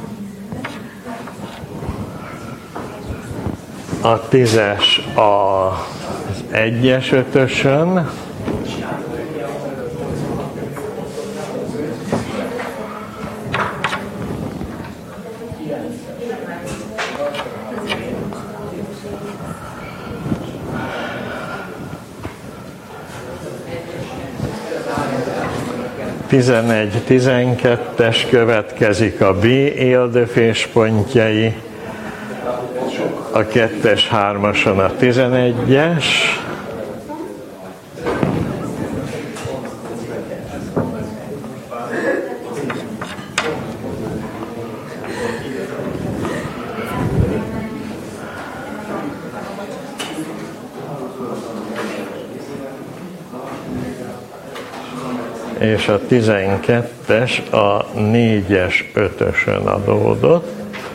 A: A tízes az egyes ötösön, tizenegy, tizenkettes következik a B éldöfés pontjai, a kettes, hármason a tizenegyes, és a tizenkettes a négyes, ötösön adódott.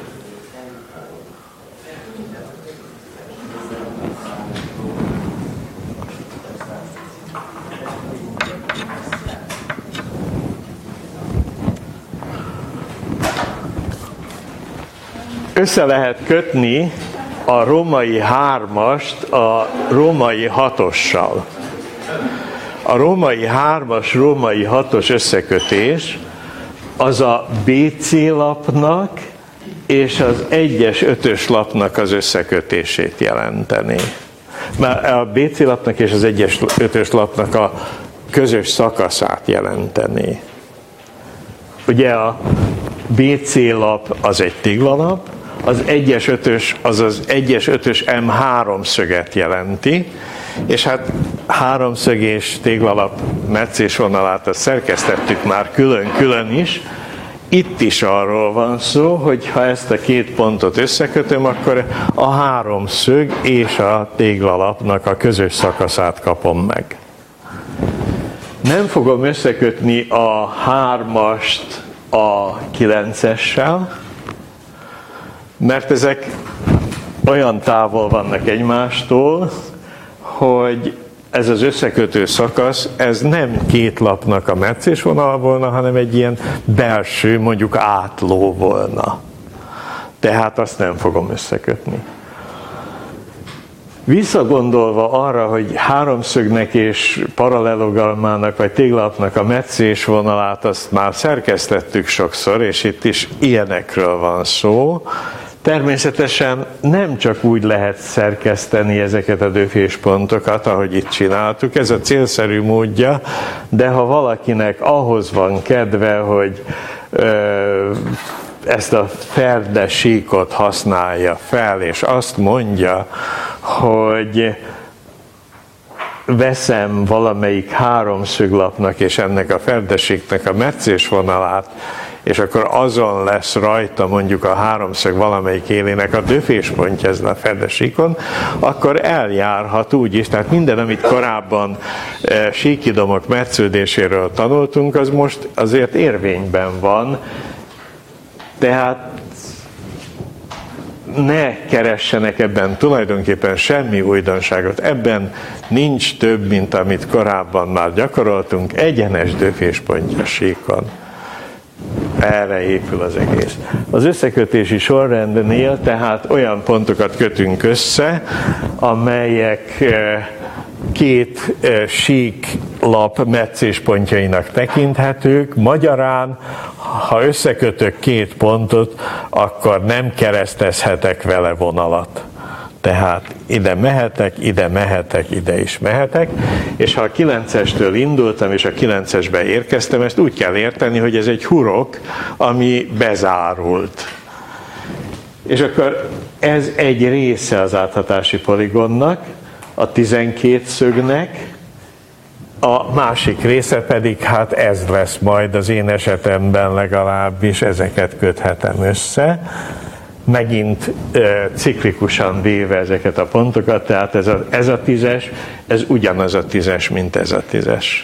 A: Össze lehet kötni a római hármast a római hatossal. A római hármas, római hatos összekötés az a bé cé lapnak és az egyes, ötös lapnak az összekötését jelenteni. Már a bé cé lapnak és az egyes, ötös lapnak a közös szakaszát jelenteni. Ugye a bé cé lap az egy téglalap, az egyes, ötös az az egyes, ötös em három szöget jelenti, és hát háromszög és téglalap metszésvonalát azt szerkesztettük már külön-külön is. Itt is arról van szó, hogy ha ezt a két pontot összekötöm, akkor a háromszög és a téglalapnak a közös szakaszát kapom meg. Nem fogom összekötni a hármast a kilencessel, mert ezek olyan távol vannak egymástól, hogy ez az összekötő szakasz, ez nem két lapnak a metszésvonal volna, hanem egy ilyen belső, mondjuk átló volna. Tehát azt nem fogom összekötni. Visszagondolva arra, hogy háromszögnek és paralellogalmának vagy téglalapnak a metszésvonalát azt már szerkesztettük sokszor, és itt is ilyenekről van szó. Természetesen nem csak úgy lehet szerkeszteni ezeket a döféspontokat, ahogy itt csináltuk, ez a célszerű módja, de ha valakinek ahhoz van kedve, hogy ö, ezt a ferde síkot használja fel, és azt mondja, hogy veszem valamelyik háromszöglapnak és ennek a ferdesíknek a metszésvonalát, és akkor azon lesz rajta mondjuk a háromszög valamelyik élének a döféspontja ezen a ferdesíkon, akkor eljárhat úgy is, tehát minden, amit korábban e, síkidomok metsződéséről tanultunk, az most azért érvényben van, tehát ne keressenek ebben tulajdonképpen semmi újdonságot. Ebben nincs több, mint amit korábban már gyakoroltunk, egyenes döféspontja síkon. Erre épül az egész. Az összekötési sorrendnél tehát olyan pontokat kötünk össze, amelyek két síklap metszéspontjainak tekinthetők. Magyarán, ha összekötök két pontot, akkor nem keresztezhetek vele vonalat. Tehát ide mehetek, ide mehetek, ide is mehetek, és ha a kilencestől indultam, és a kilencesbe érkeztem, ezt úgy kell érteni, hogy ez egy hurok, ami bezárult. És akkor ez egy része az áthatási poligonnak, a tizenkét szögnek, a másik része pedig, hát ez lesz majd az én esetemben legalábbis, ezeket köthetem össze, megint e, ciklikusan véve ezeket a pontokat, tehát ez a, ez a tízes, ez ugyanaz a tízes, mint ez a tízes.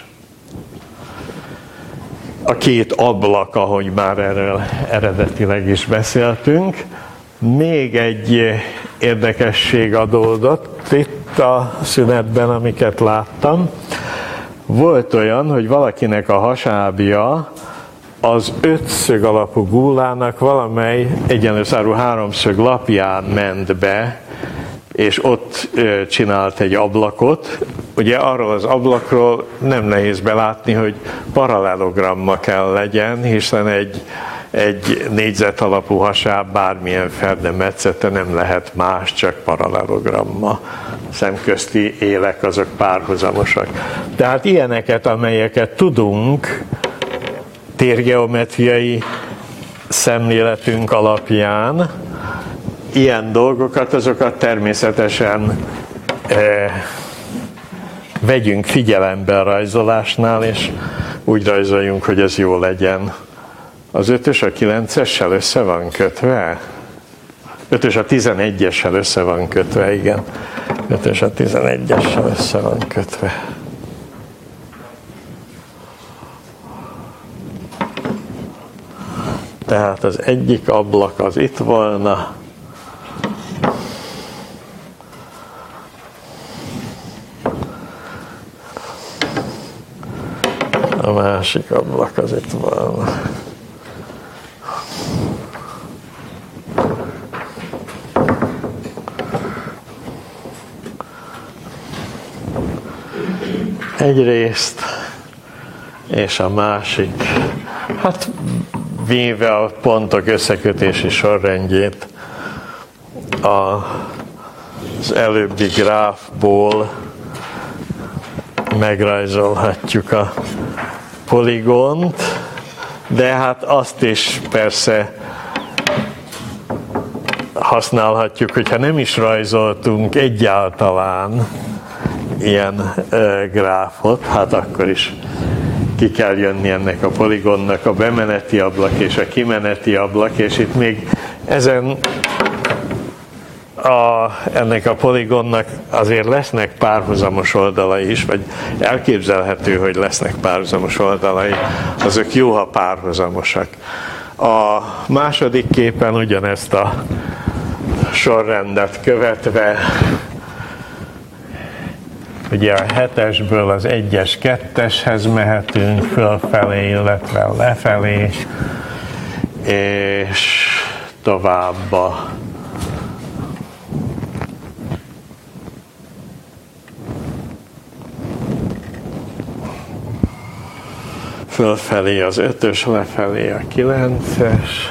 A: A két ablak, ahogy már erről eredetileg is beszéltünk. Még egy érdekesség adódott itt a szünetben, amiket láttam. Volt olyan, hogy valakinek a hasábja az ötszög alapú gúlának valamely egyenlő szárú háromszög lapján ment be, és ott csinált egy ablakot. Ugye arról az ablakról nem nehéz belátni, hogy paralelogramma kell legyen, hiszen egy, egy négyzet alapú hasáb bármilyen ferde metszete nem lehet más, csak paralelogramma. Szemközti élek azok párhuzamosak. Tehát ilyeneket, amelyeket tudunk térgeometriai szemléletünk alapján, ilyen dolgokat, azokat természetesen eh, vegyünk figyelembe a rajzolásnál, és úgy rajzoljunk, hogy ez jó legyen. Az ötös a kilencessel össze van kötve? ötös a tizenegyessel össze van kötve, igen. ötös a tizenegyessel össze van kötve. Tehát az egyik ablak az itt volna, a másik ablak az itt volna. Egyrészt, és a másik, hát véve a pontok összekötési sorrendjét az előbbi gráfból megrajzolhatjuk a poligont, de hát azt is persze használhatjuk, hogyha nem is rajzoltunk egyáltalán ilyen e, gráfot, hát akkor is ki kell jönni ennek a poligonnak a bemeneti ablak és a kimeneti ablak, és itt még ezen a, ennek a poligonnak azért lesznek párhuzamos oldalai is, vagy elképzelhető, hogy lesznek párhuzamos oldalai, azok jó, ha párhuzamosak. A második képen ugyanezt a sorrendet követve, ugye a hetesből az egyes, ketteshez mehetünk fölfelé, illetve lefelé, és tovább a fölfelé az ötös, lefelé a kilences,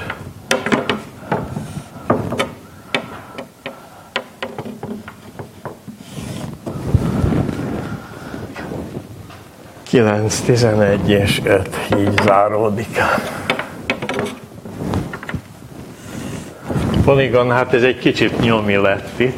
A: kilenc, tizenegy és öt, így záródik. Poligon, hát ez egy kicsit nyomi lett itt,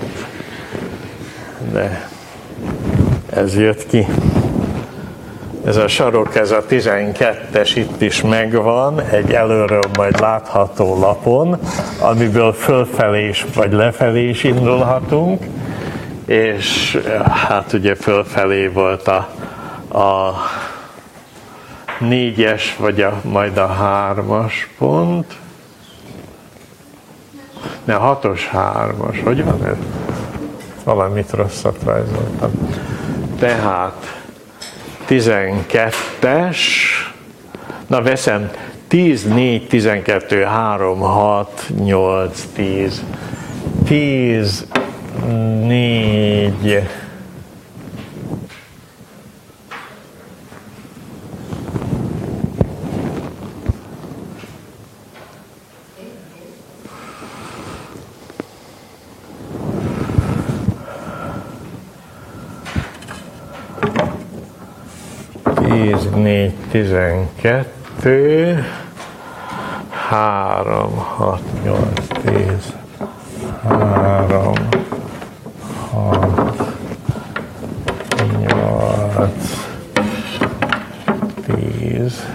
A: de ez jött ki. Ez a sarok, ez a tizenkettes itt is megvan, egy előről majd látható lapon, amiből fölfelé is, vagy lefelé is indulhatunk, és hát ugye fölfelé volt a a négyes, vagy a, majd a hármas pont. Ne, hatos, hármas, hogy van ez? Valamit rosszat rajzoltam. Tehát tizenkettes, na veszem, tíz, négy, tizenkettő, három, hat, nyolc, tíz, tíz, négy, tíz, négy, tizenkettő, három, hat, nyolc, tíz, három, hat, nyolc, tíz,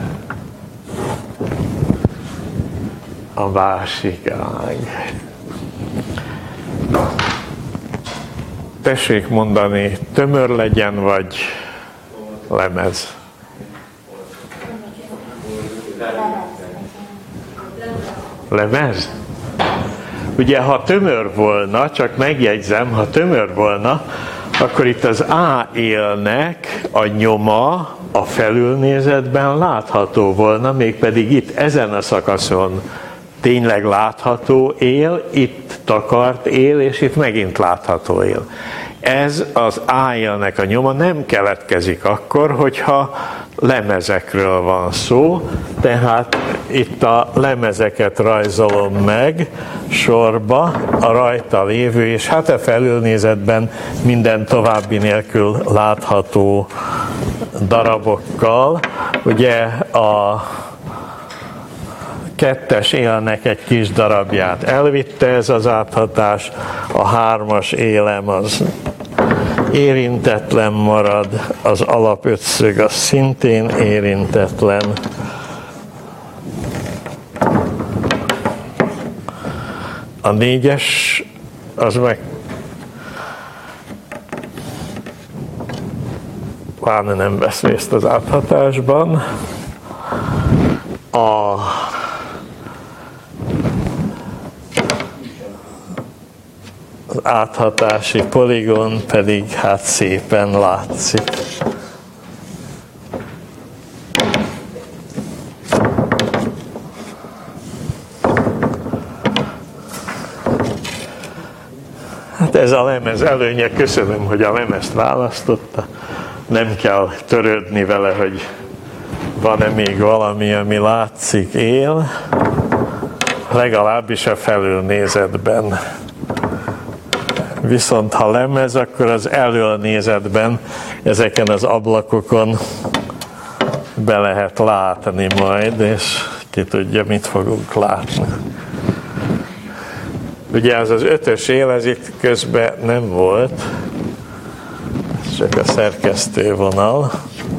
A: a másik ág. Tessék mondani, tömör legyen, vagy lemez? Lemez? Ugye, ha tömör volna, csak megjegyzem, ha tömör volna, akkor itt az A élnek a nyoma a felülnézetben látható volna, mégpedig itt ezen a szakaszon tényleg látható él, itt takart él, és itt megint látható él. Ez az A élnek a nyoma nem keletkezik akkor, hogyha lemezekről van szó, tehát itt a lemezeket rajzolom meg sorba, a rajta lévő, és hát a felülnézetben minden további nélkül látható darabokkal. Ugye a kettes élnek egy kis darabját elvitte ez az áthatás, a hármas élem az érintetlen marad, az alapötszög az szintén érintetlen. A négyes az meg pláne nem vesz részt az áthatásban. A Az áthatási poligon pedig hát szépen látszik. Hát ez a lemez előnye, köszönöm, hogy a lemezt választotta. Nem kell törődni vele, hogy van-e még valami, ami látszik, él. Legalábbis a felülnézetben. Viszont ha lemez, akkor az elölnézetben ezeken az ablakokon be lehet látni majd, és ki tudja, mit fogunk látni. Ugye az az ötös él, ez itt közben nem volt, ez csak a szerkesztővonal.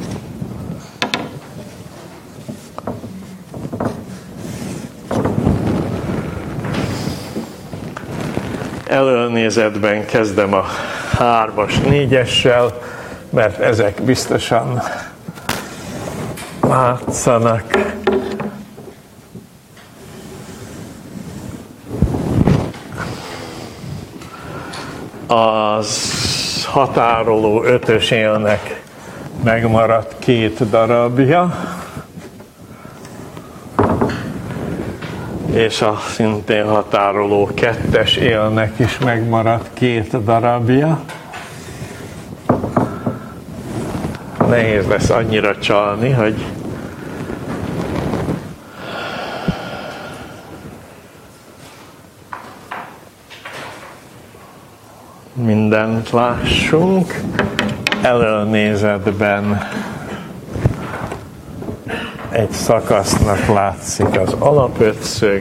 A: Elölnézetben kezdem a hármas, négyessel, mert ezek biztosan látszanak. Az határoló ötös élnek megmaradt két darabja, és a szintén határoló kettes élnek is megmaradt két darabja. Nehéz lesz annyira csalni, hogy mindent lássunk. Elölnézetben egy szakasznak látszik az alapötszög,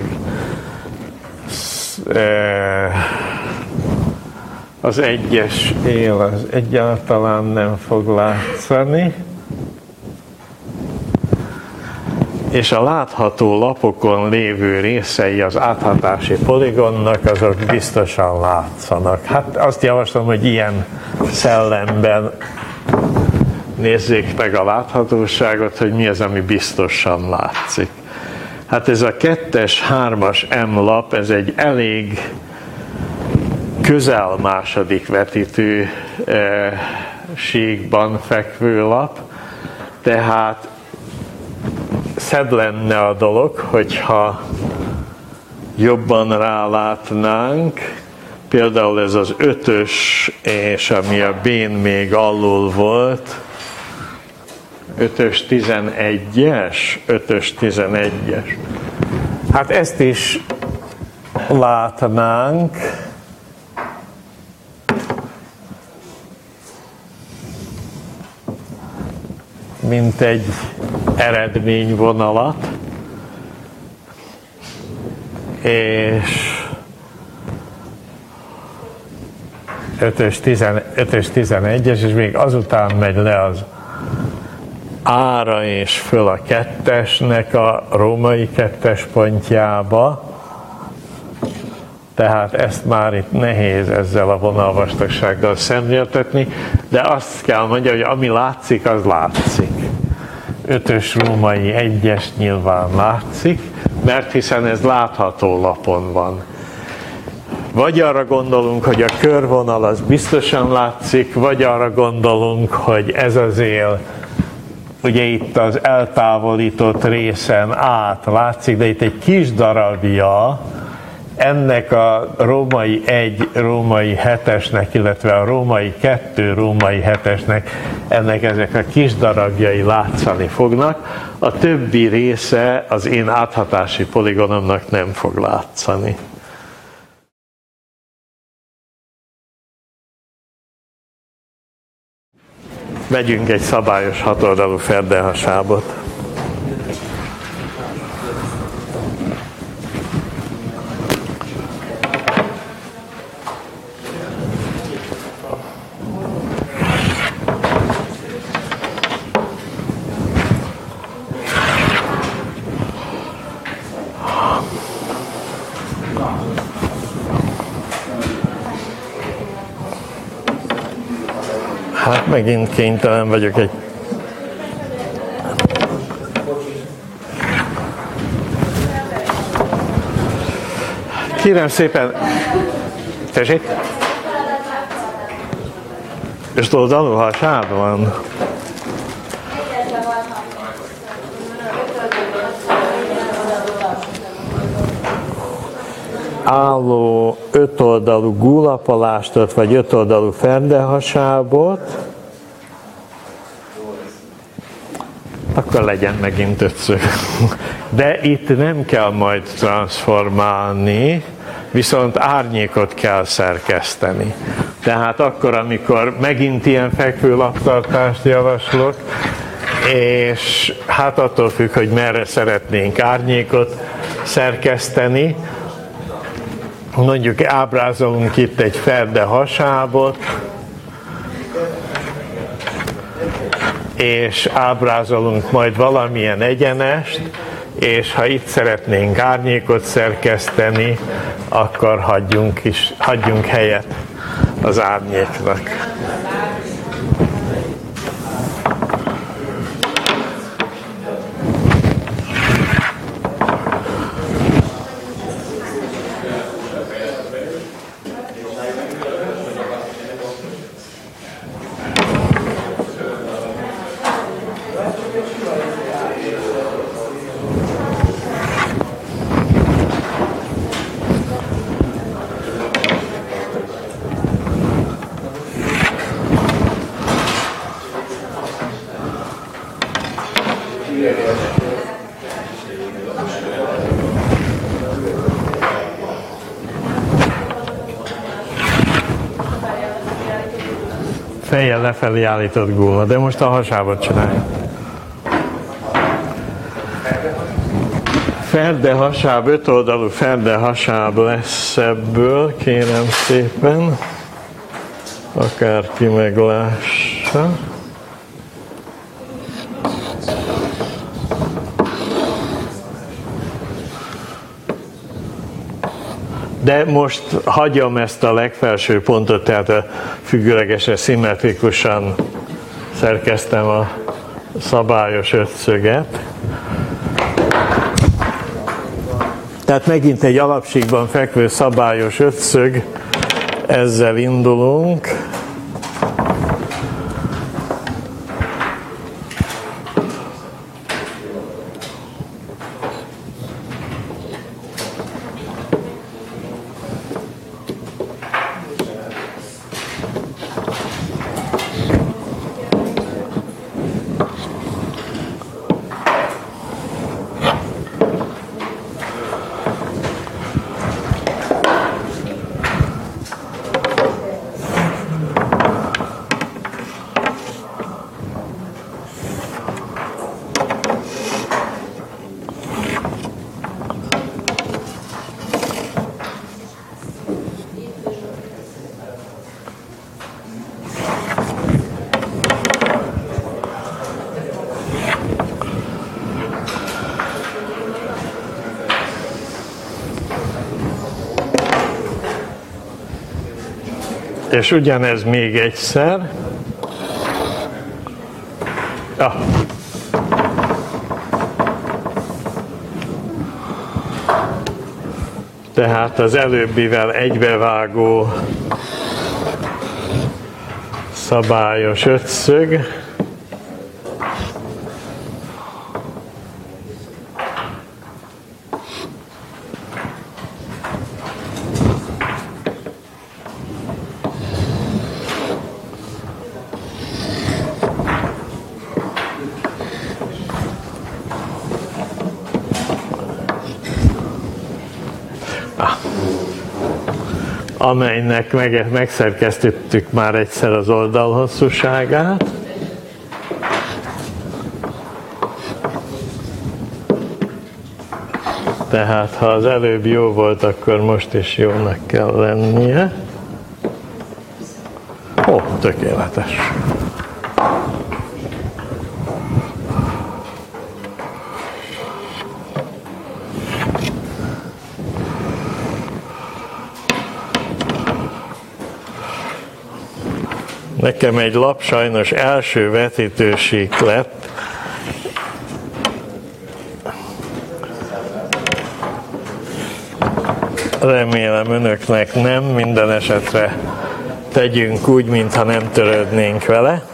A: az egyes él az egyáltalán nem fog látszani, és a látható lapokon lévő részei az áthatási poligonnak, azok biztosan látszanak. Hát azt javaslom, hogy ilyen szellemben nézzék meg a láthatóságot, hogy mi az, ami biztosan látszik. Hát ez a kettes, hármas M lap, ez egy elég közel második vetítő eh, síkban fekvő lap, tehát szebb lenne a dolog, hogyha jobban rálátnánk, például ez az ötös, és ami a bén még alul volt, ötös tizenegyes, ötös tizenegyes. Hát ezt is látnánk. mint egy eredményvonalat, és ötös tizenegyes, és még azután megy le az ára és föl a kettesnek a római kettes pontjába, tehát ezt már itt nehéz ezzel a vonalvastagsággal szemléltetni, de azt kell mondja, hogy ami látszik, az látszik. Ötös római egyes nyilván látszik, mert hiszen ez látható lapon van. Vagy arra gondolunk, hogy a körvonal az biztosan látszik, vagy arra gondolunk, hogy ez az él, ugye itt az eltávolított részen át látszik, de itt egy kis darabja ennek a római egy, római hetesnek, illetve a római kettő, római hetesnek, ennek ezek a kis darabjai látszani fognak, a többi része az én áthatási poligonomnak nem fog látszani. Vegyünk egy szabályos hatoldalú ferdehasábot. Hát megint kénytelen vagyok egy... Kérem szépen... Tessék? Öt oldalú hasáb van. Álló ötoldalú gúlapalástot, vagy ötoldalú ferdehasábot, akkor legyen megint ötszög. De itt nem kell majd transformálni, viszont árnyékot kell szerkeszteni. Tehát akkor, amikor megint ilyen fekvőlaptartást javaslok, és hát attól függ, hogy merre szeretnénk árnyékot szerkeszteni, mondjuk ábrázolunk itt egy ferdehasábot, és ábrázolunk majd valamilyen egyenest, és ha itt szeretnénk árnyékot szerkeszteni, akkor hagyjunk, is, hagyjunk helyet az árnyéknak. Fejjel lefelé állított gúla, de most a hasábot csináljuk. Ferdehasáb, ötoldalú ferdehasáb lesz ebből, kérem szépen, akárki meglássa. De most hagyom ezt a legfelső pontot, tehát a függőlegesre szimmetrikusan szerkeztem a szabályos ötszöget. Tehát megint egy alapsíkban fekvő szabályos ötszög, ezzel indulunk. És ugyanez még egyszer. Ah. Tehát az előbbivel egybevágó szabályos ötszög. Amelynek meg, megszerkesztettük már egyszer az oldalhosszúságát. Tehát ha az előbb jó volt, akkor most is jónak kell lennie. Ó, tökéletes. Nekem egy lap sajnos első vetítősík lett. Remélem önöknek nem, minden esetre tegyünk úgy, mintha nem törődnénk vele.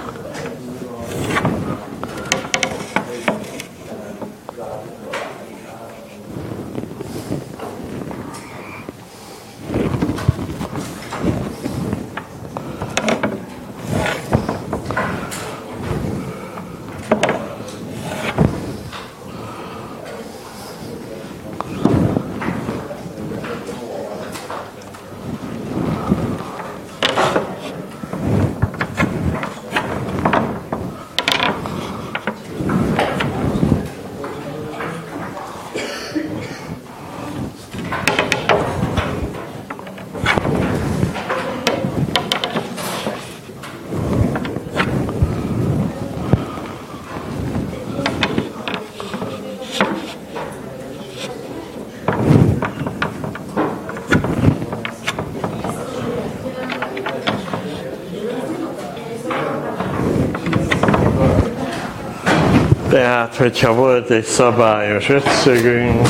A: Tehát, hogyha volt egy szabályos ötszögünk,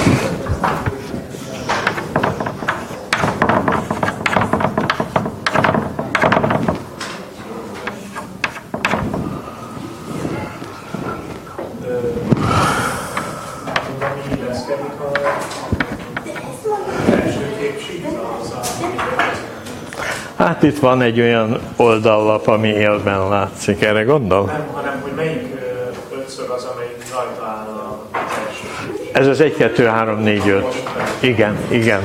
A: hát itt van egy olyan oldallap, ami élben látszik, erre gondol?
B: Nem, hanem hogy melyik ötszög az, amelyik rajta áll az első.
A: Ez az egy, kettő, három, négy, öt. Igen, igen.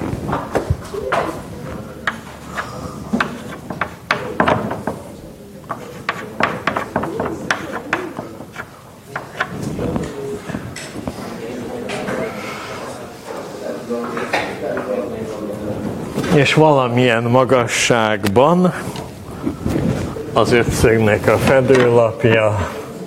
A: És valamilyen magasságban az ötszögnek a fedőlapja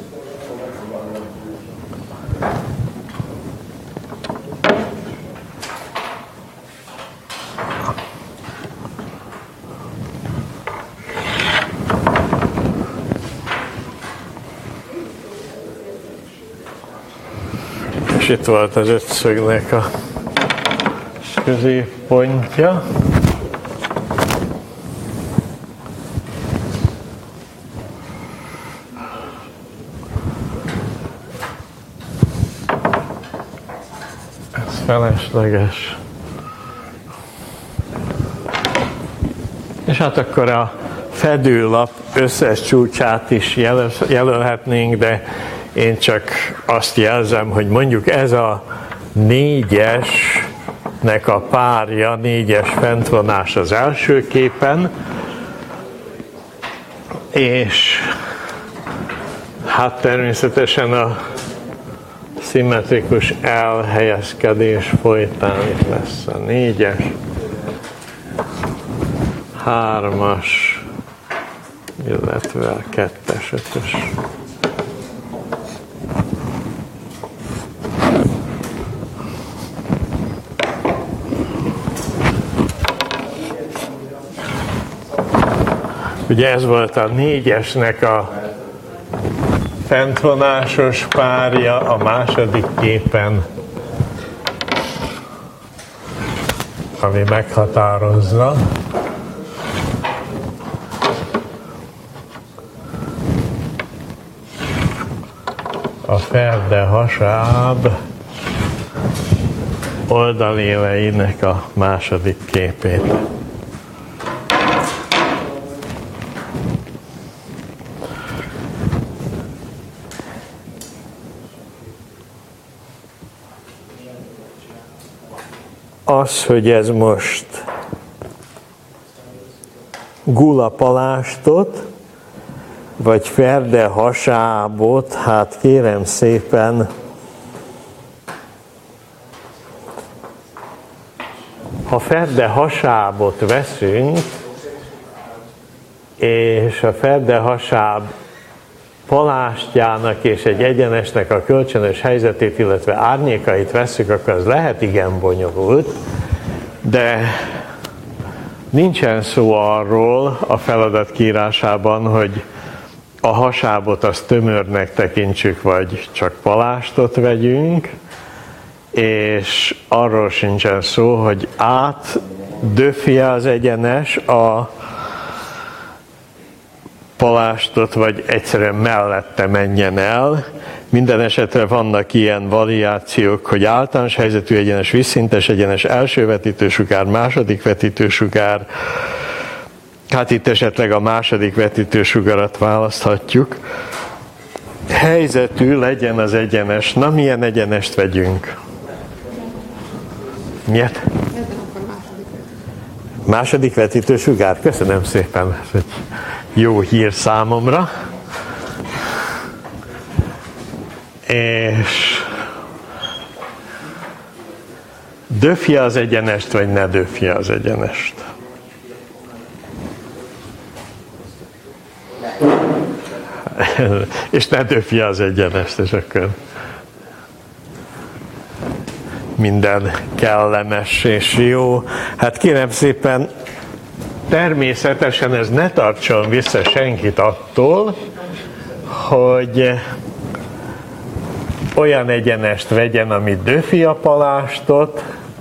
A: és itt volt az ötszögnek a középpontja. Ez felesleges. És hát akkor a fedőlap összes csúcsát is jelölhetnénk, de én csak azt jelzem, hogy mondjuk ez a négyesnek a párja, négyes fentvonás az első képen, és hát természetesen a szimmetrikus elhelyezkedés folytán itt lesz a négyes, hármas, illetve a kettes, ötös. Ugye ez volt a négyesnek a fentvonásos párja a második képen, ami meghatározza a ferde hasáb oldaléleinek a második képét. Az, hogy ez most gula palástot, vagy ferde hasábot, hát kérem szépen, ha ferde hasábot veszünk, és a ferde hasáb palástjának és egy egyenesnek a kölcsönös helyzetét, illetve árnyékait vesszük, akkor az lehet igen bonyolult, de nincsen szó arról a feladat kiírásában, hogy a hasábot azt tömörnek tekintsük, vagy csak palástot vegyünk, és arról sincsen szó, hogy átdöfje az egyenes a palástot, vagy egyszerűen mellette menjen el. Minden esetre vannak ilyen variációk, hogy általános helyzetű egyenes, vízszintes egyenes, első vetítősugár, második vetítősugár. Hát itt esetleg a második vetítősugarat választhatjuk. Helyzetű legyen az egyenes. Na, milyen egyenest vegyünk? Miért? Második vetítősugár. Köszönöm szépen. Ez egy jó hír számomra. És döfje az egyenest, vagy ne döfje az egyenest? És ne döfje az egyenest, és akkor minden kellemes és jó. Hát kérem szépen, természetesen ez ne tartson vissza senkit attól, hogy olyan egyenest vegyen, ami döfi a palástot,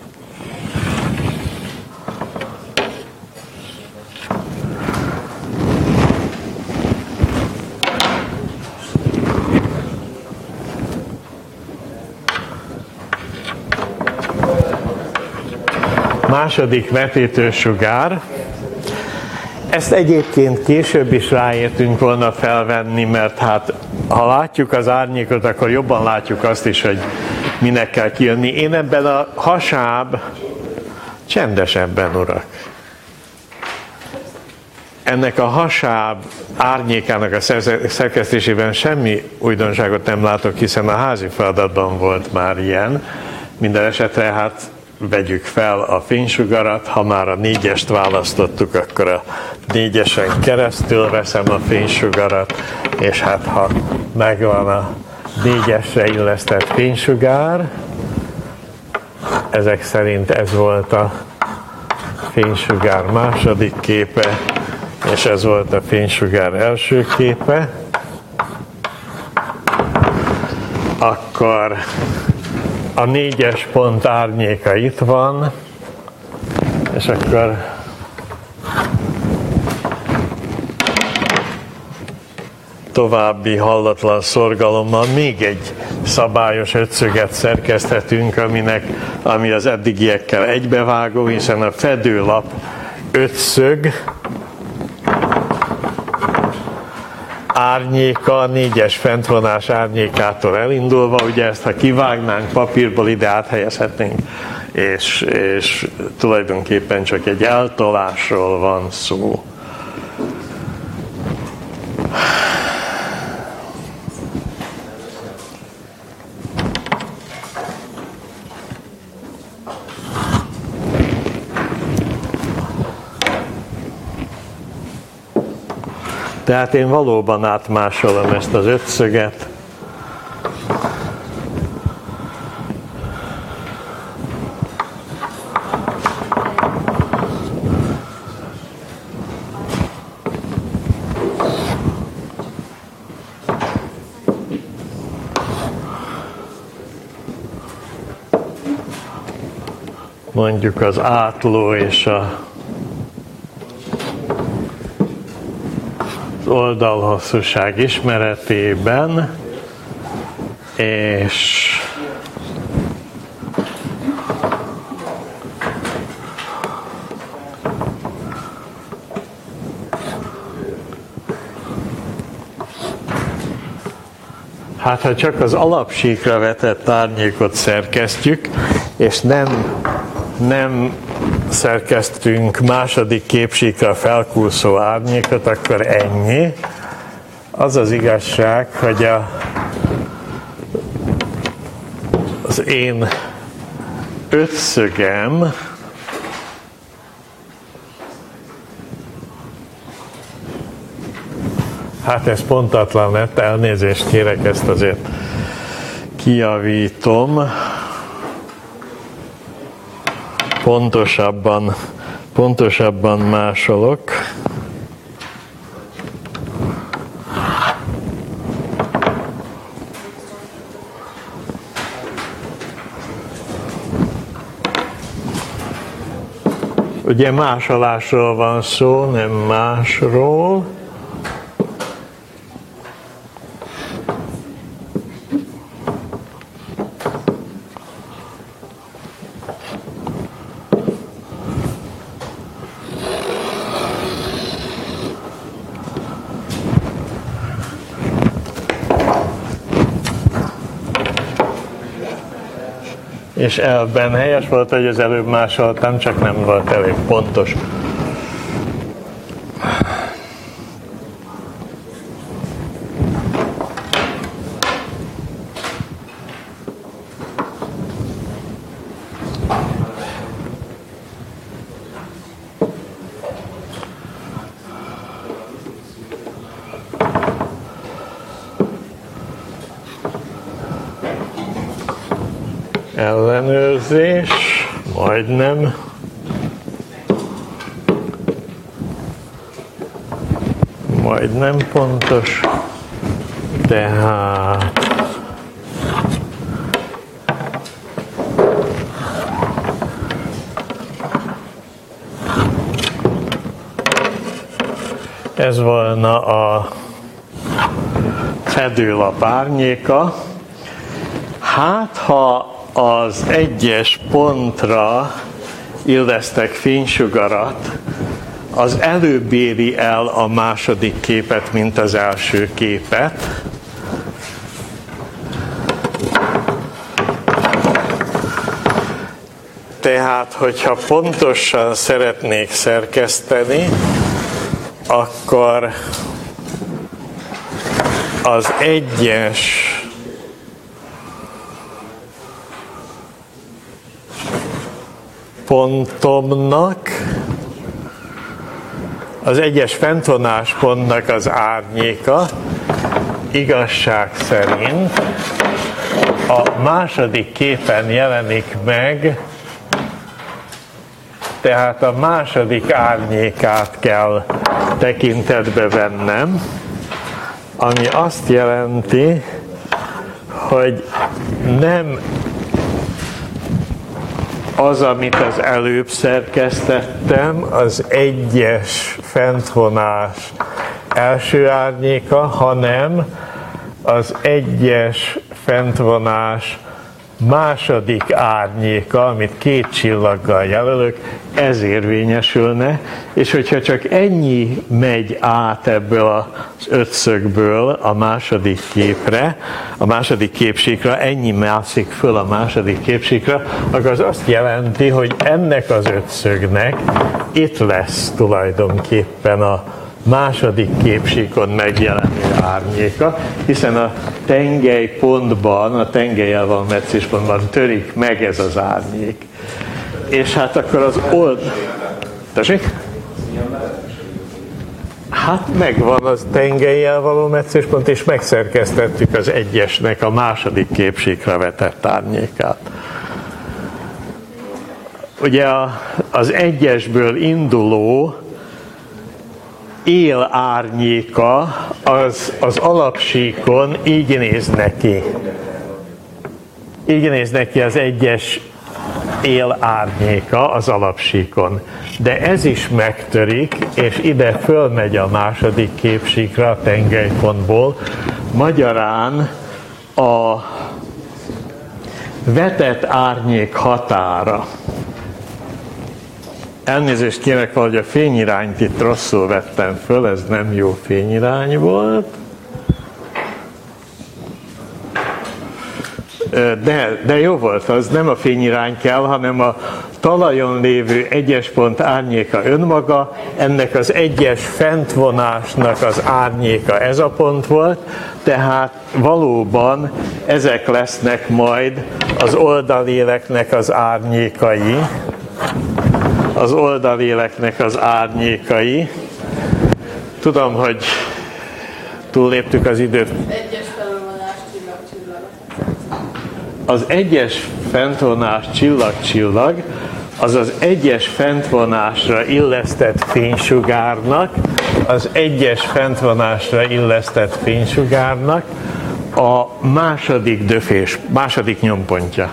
A: második vetítősugár. Ezt egyébként később is ráértünk volna felvenni, mert hát ha látjuk az árnyékot, akkor jobban látjuk azt is, hogy minek kell kijönni. Én ebben a hasáb csendesebben, urak. Ennek a hasáb árnyékának a szerkesztésében semmi újdonságot nem látok, hiszen a házi feladatban volt már ilyen. Minden esetre hát vegyük fel a fénysugarat, ha már a négyest választottuk, akkor a négyesen keresztül veszem a fénysugarat, és hát ha megvan a négyesre illesztett fénysugár, ezek szerint ez volt a fénysugár második képe, és ez volt a fénysugár első képe, akkor a négyes pont árnyéka itt van, és akkor további hallatlan szorgalommal még egy szabályos ötszöget szerkeszthetünk, aminek, ami az eddigiekkel egybevágó, hiszen a fedőlap ötszög árnyéka, négyes fentvonás árnyékától elindulva, ugye ezt ha kivágnánk papírból, ide áthelyezhetnénk, és, és tulajdonképpen csak egy eltolásról van szó. Tehát én valóban átmásolom ezt az ötszöget. mondjuk az átló és a az oldalhosszúság ismeretében, és hát ha csak az alapsíkra vetett árnyékot szerkesztjük, és nem, nem szerkesztünk második képsíkra felkúszó árnyékot, akkor ennyi. Az az igazság, hogy a, az én ötszögem hát ez pontatlan lett, elnézést kérek, ezt azért kijavítom. Pontosabban, pontosabban másolok. Ugye másolásról van szó, nem másról. És elben helyes volt, hogy az előbb másoltam, csak nem volt elég pontos. Ellenőrzés, majdnem. Majdnem pontos. Tehát ez volna a fedőlap árnyéka. Hát, ha az egyes pontra illesztek fénysugarat, az előbb éri el a második képet, mint az első képet. Tehát, hogyha pontosan szeretnék szerkeszteni, akkor az egyes pontomnak, az egyes fennvonáspontnak az árnyéka igazság szerint a második képen jelenik meg, tehát a második árnyékát kell tekintetbe vennem, ami azt jelenti, hogy nem az, amit az előbb szerkesztettem, az egyes fennvonás első árnyéka, hanem az egyes fennvonás második árnyéka, amit két csillaggal jelölök, ez érvényesülne, és hogyha csak ennyi megy át ebből az ötszögből a második képre, a második képsíkra, ennyi mászik föl a második képsíkra, akkor az azt jelenti, hogy ennek az ötszögnek itt lesz tulajdonképpen a második képsíkon megjelenő árnyéka, hiszen a tengelypontban, a tengelyel van metszéspontban törik meg ez az árnyék. És hát akkor az old... Tessék? Hát megvan az tengelyel való metszéspont, és megszerkesztettük az egyesnek a második képsíkra vetett árnyékát. Ugye az egyesből induló él árnyéka az, az alapsíkon így néz neki. Így néz neki az egyes él árnyéka az alapsíkon. De ez is megtörik, és ide fölmegy a második képsíkra a tengelypontból. Magyarán a vetett árnyék határa. Elnézést kérek, valahogy a fényirányt itt rosszul vettem föl, ez nem jó fényirány volt. De, de jó volt, az nem a fényirány kell, hanem a talajon lévő egyes pont árnyéka önmaga, ennek az egyes fentvonásnak az árnyéka ez a pont volt, tehát valóban ezek lesznek majd az oldaléleknek az árnyékai, az oldaléleknek az árnyékai. Tudom, hogy túlléptük az időt.
C: Egyes felvonás, csillag, csillag.
A: Az egyes fentvonás csillag-csillag, az az egyes fentvonásra illesztett fénysugárnak, az egyes fentvonásra illesztett fénysugárnak a második döfés, második nyompontja.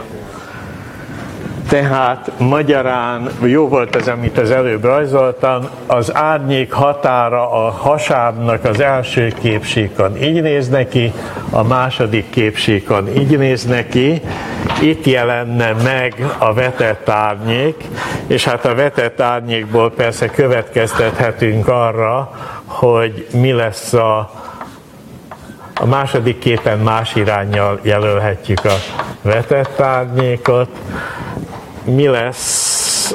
A: Tehát magyarán, jó volt ez, amit az előbb rajzoltam, az árnyék határa a hasábnak az első képsíkon így néz neki, a második képsíkon így néz neki, itt jelenne meg a vetett árnyék, és hát a vetett árnyékból persze következtethetünk arra, hogy mi lesz a A második képen más iránnyal jelölhetjük a vetett árnyékot. Mi lesz?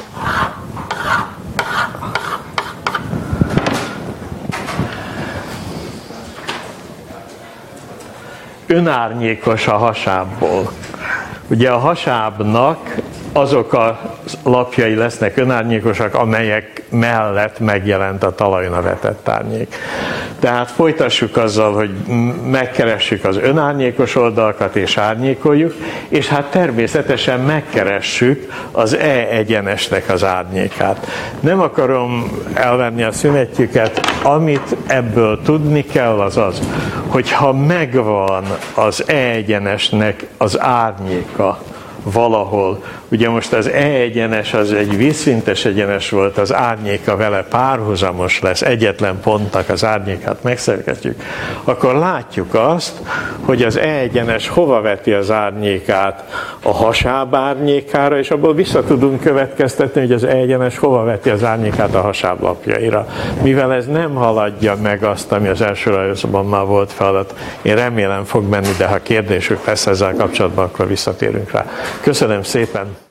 A: Önárnyékos a hasábból. Ugye a hasábnak azok a lapjai lesznek önárnyékosak, amelyek mellett megjelent a talajon a vetett árnyék. Tehát folytassuk azzal, hogy megkeressük az önárnyékos oldalakat és árnyékoljuk, és hát természetesen megkeressük az E egyenesnek az árnyékát. Nem akarom elvenni a szünetjüket, amit ebből tudni kell az az, hogy ha megvan az E egyenesnek az árnyéka valahol, ugye most az E egyenes az egy vízszintes egyenes volt, az árnyéka vele párhuzamos lesz, egyetlen pontnak az árnyékát megszerkesztjük, akkor látjuk azt, hogy az E egyenes hova veti az árnyékát? A hasáb árnyékára, és abból vissza tudunk következtetni, hogy az E egyenes hova veti az árnyékát a hasáb lapjaira. Mivel ez nem haladja meg azt, ami az első rajzban már volt feladat, én remélem fog menni, de ha kérdésük lesz ezzel kapcsolatban, akkor visszatérünk rá. Köszönöm szépen!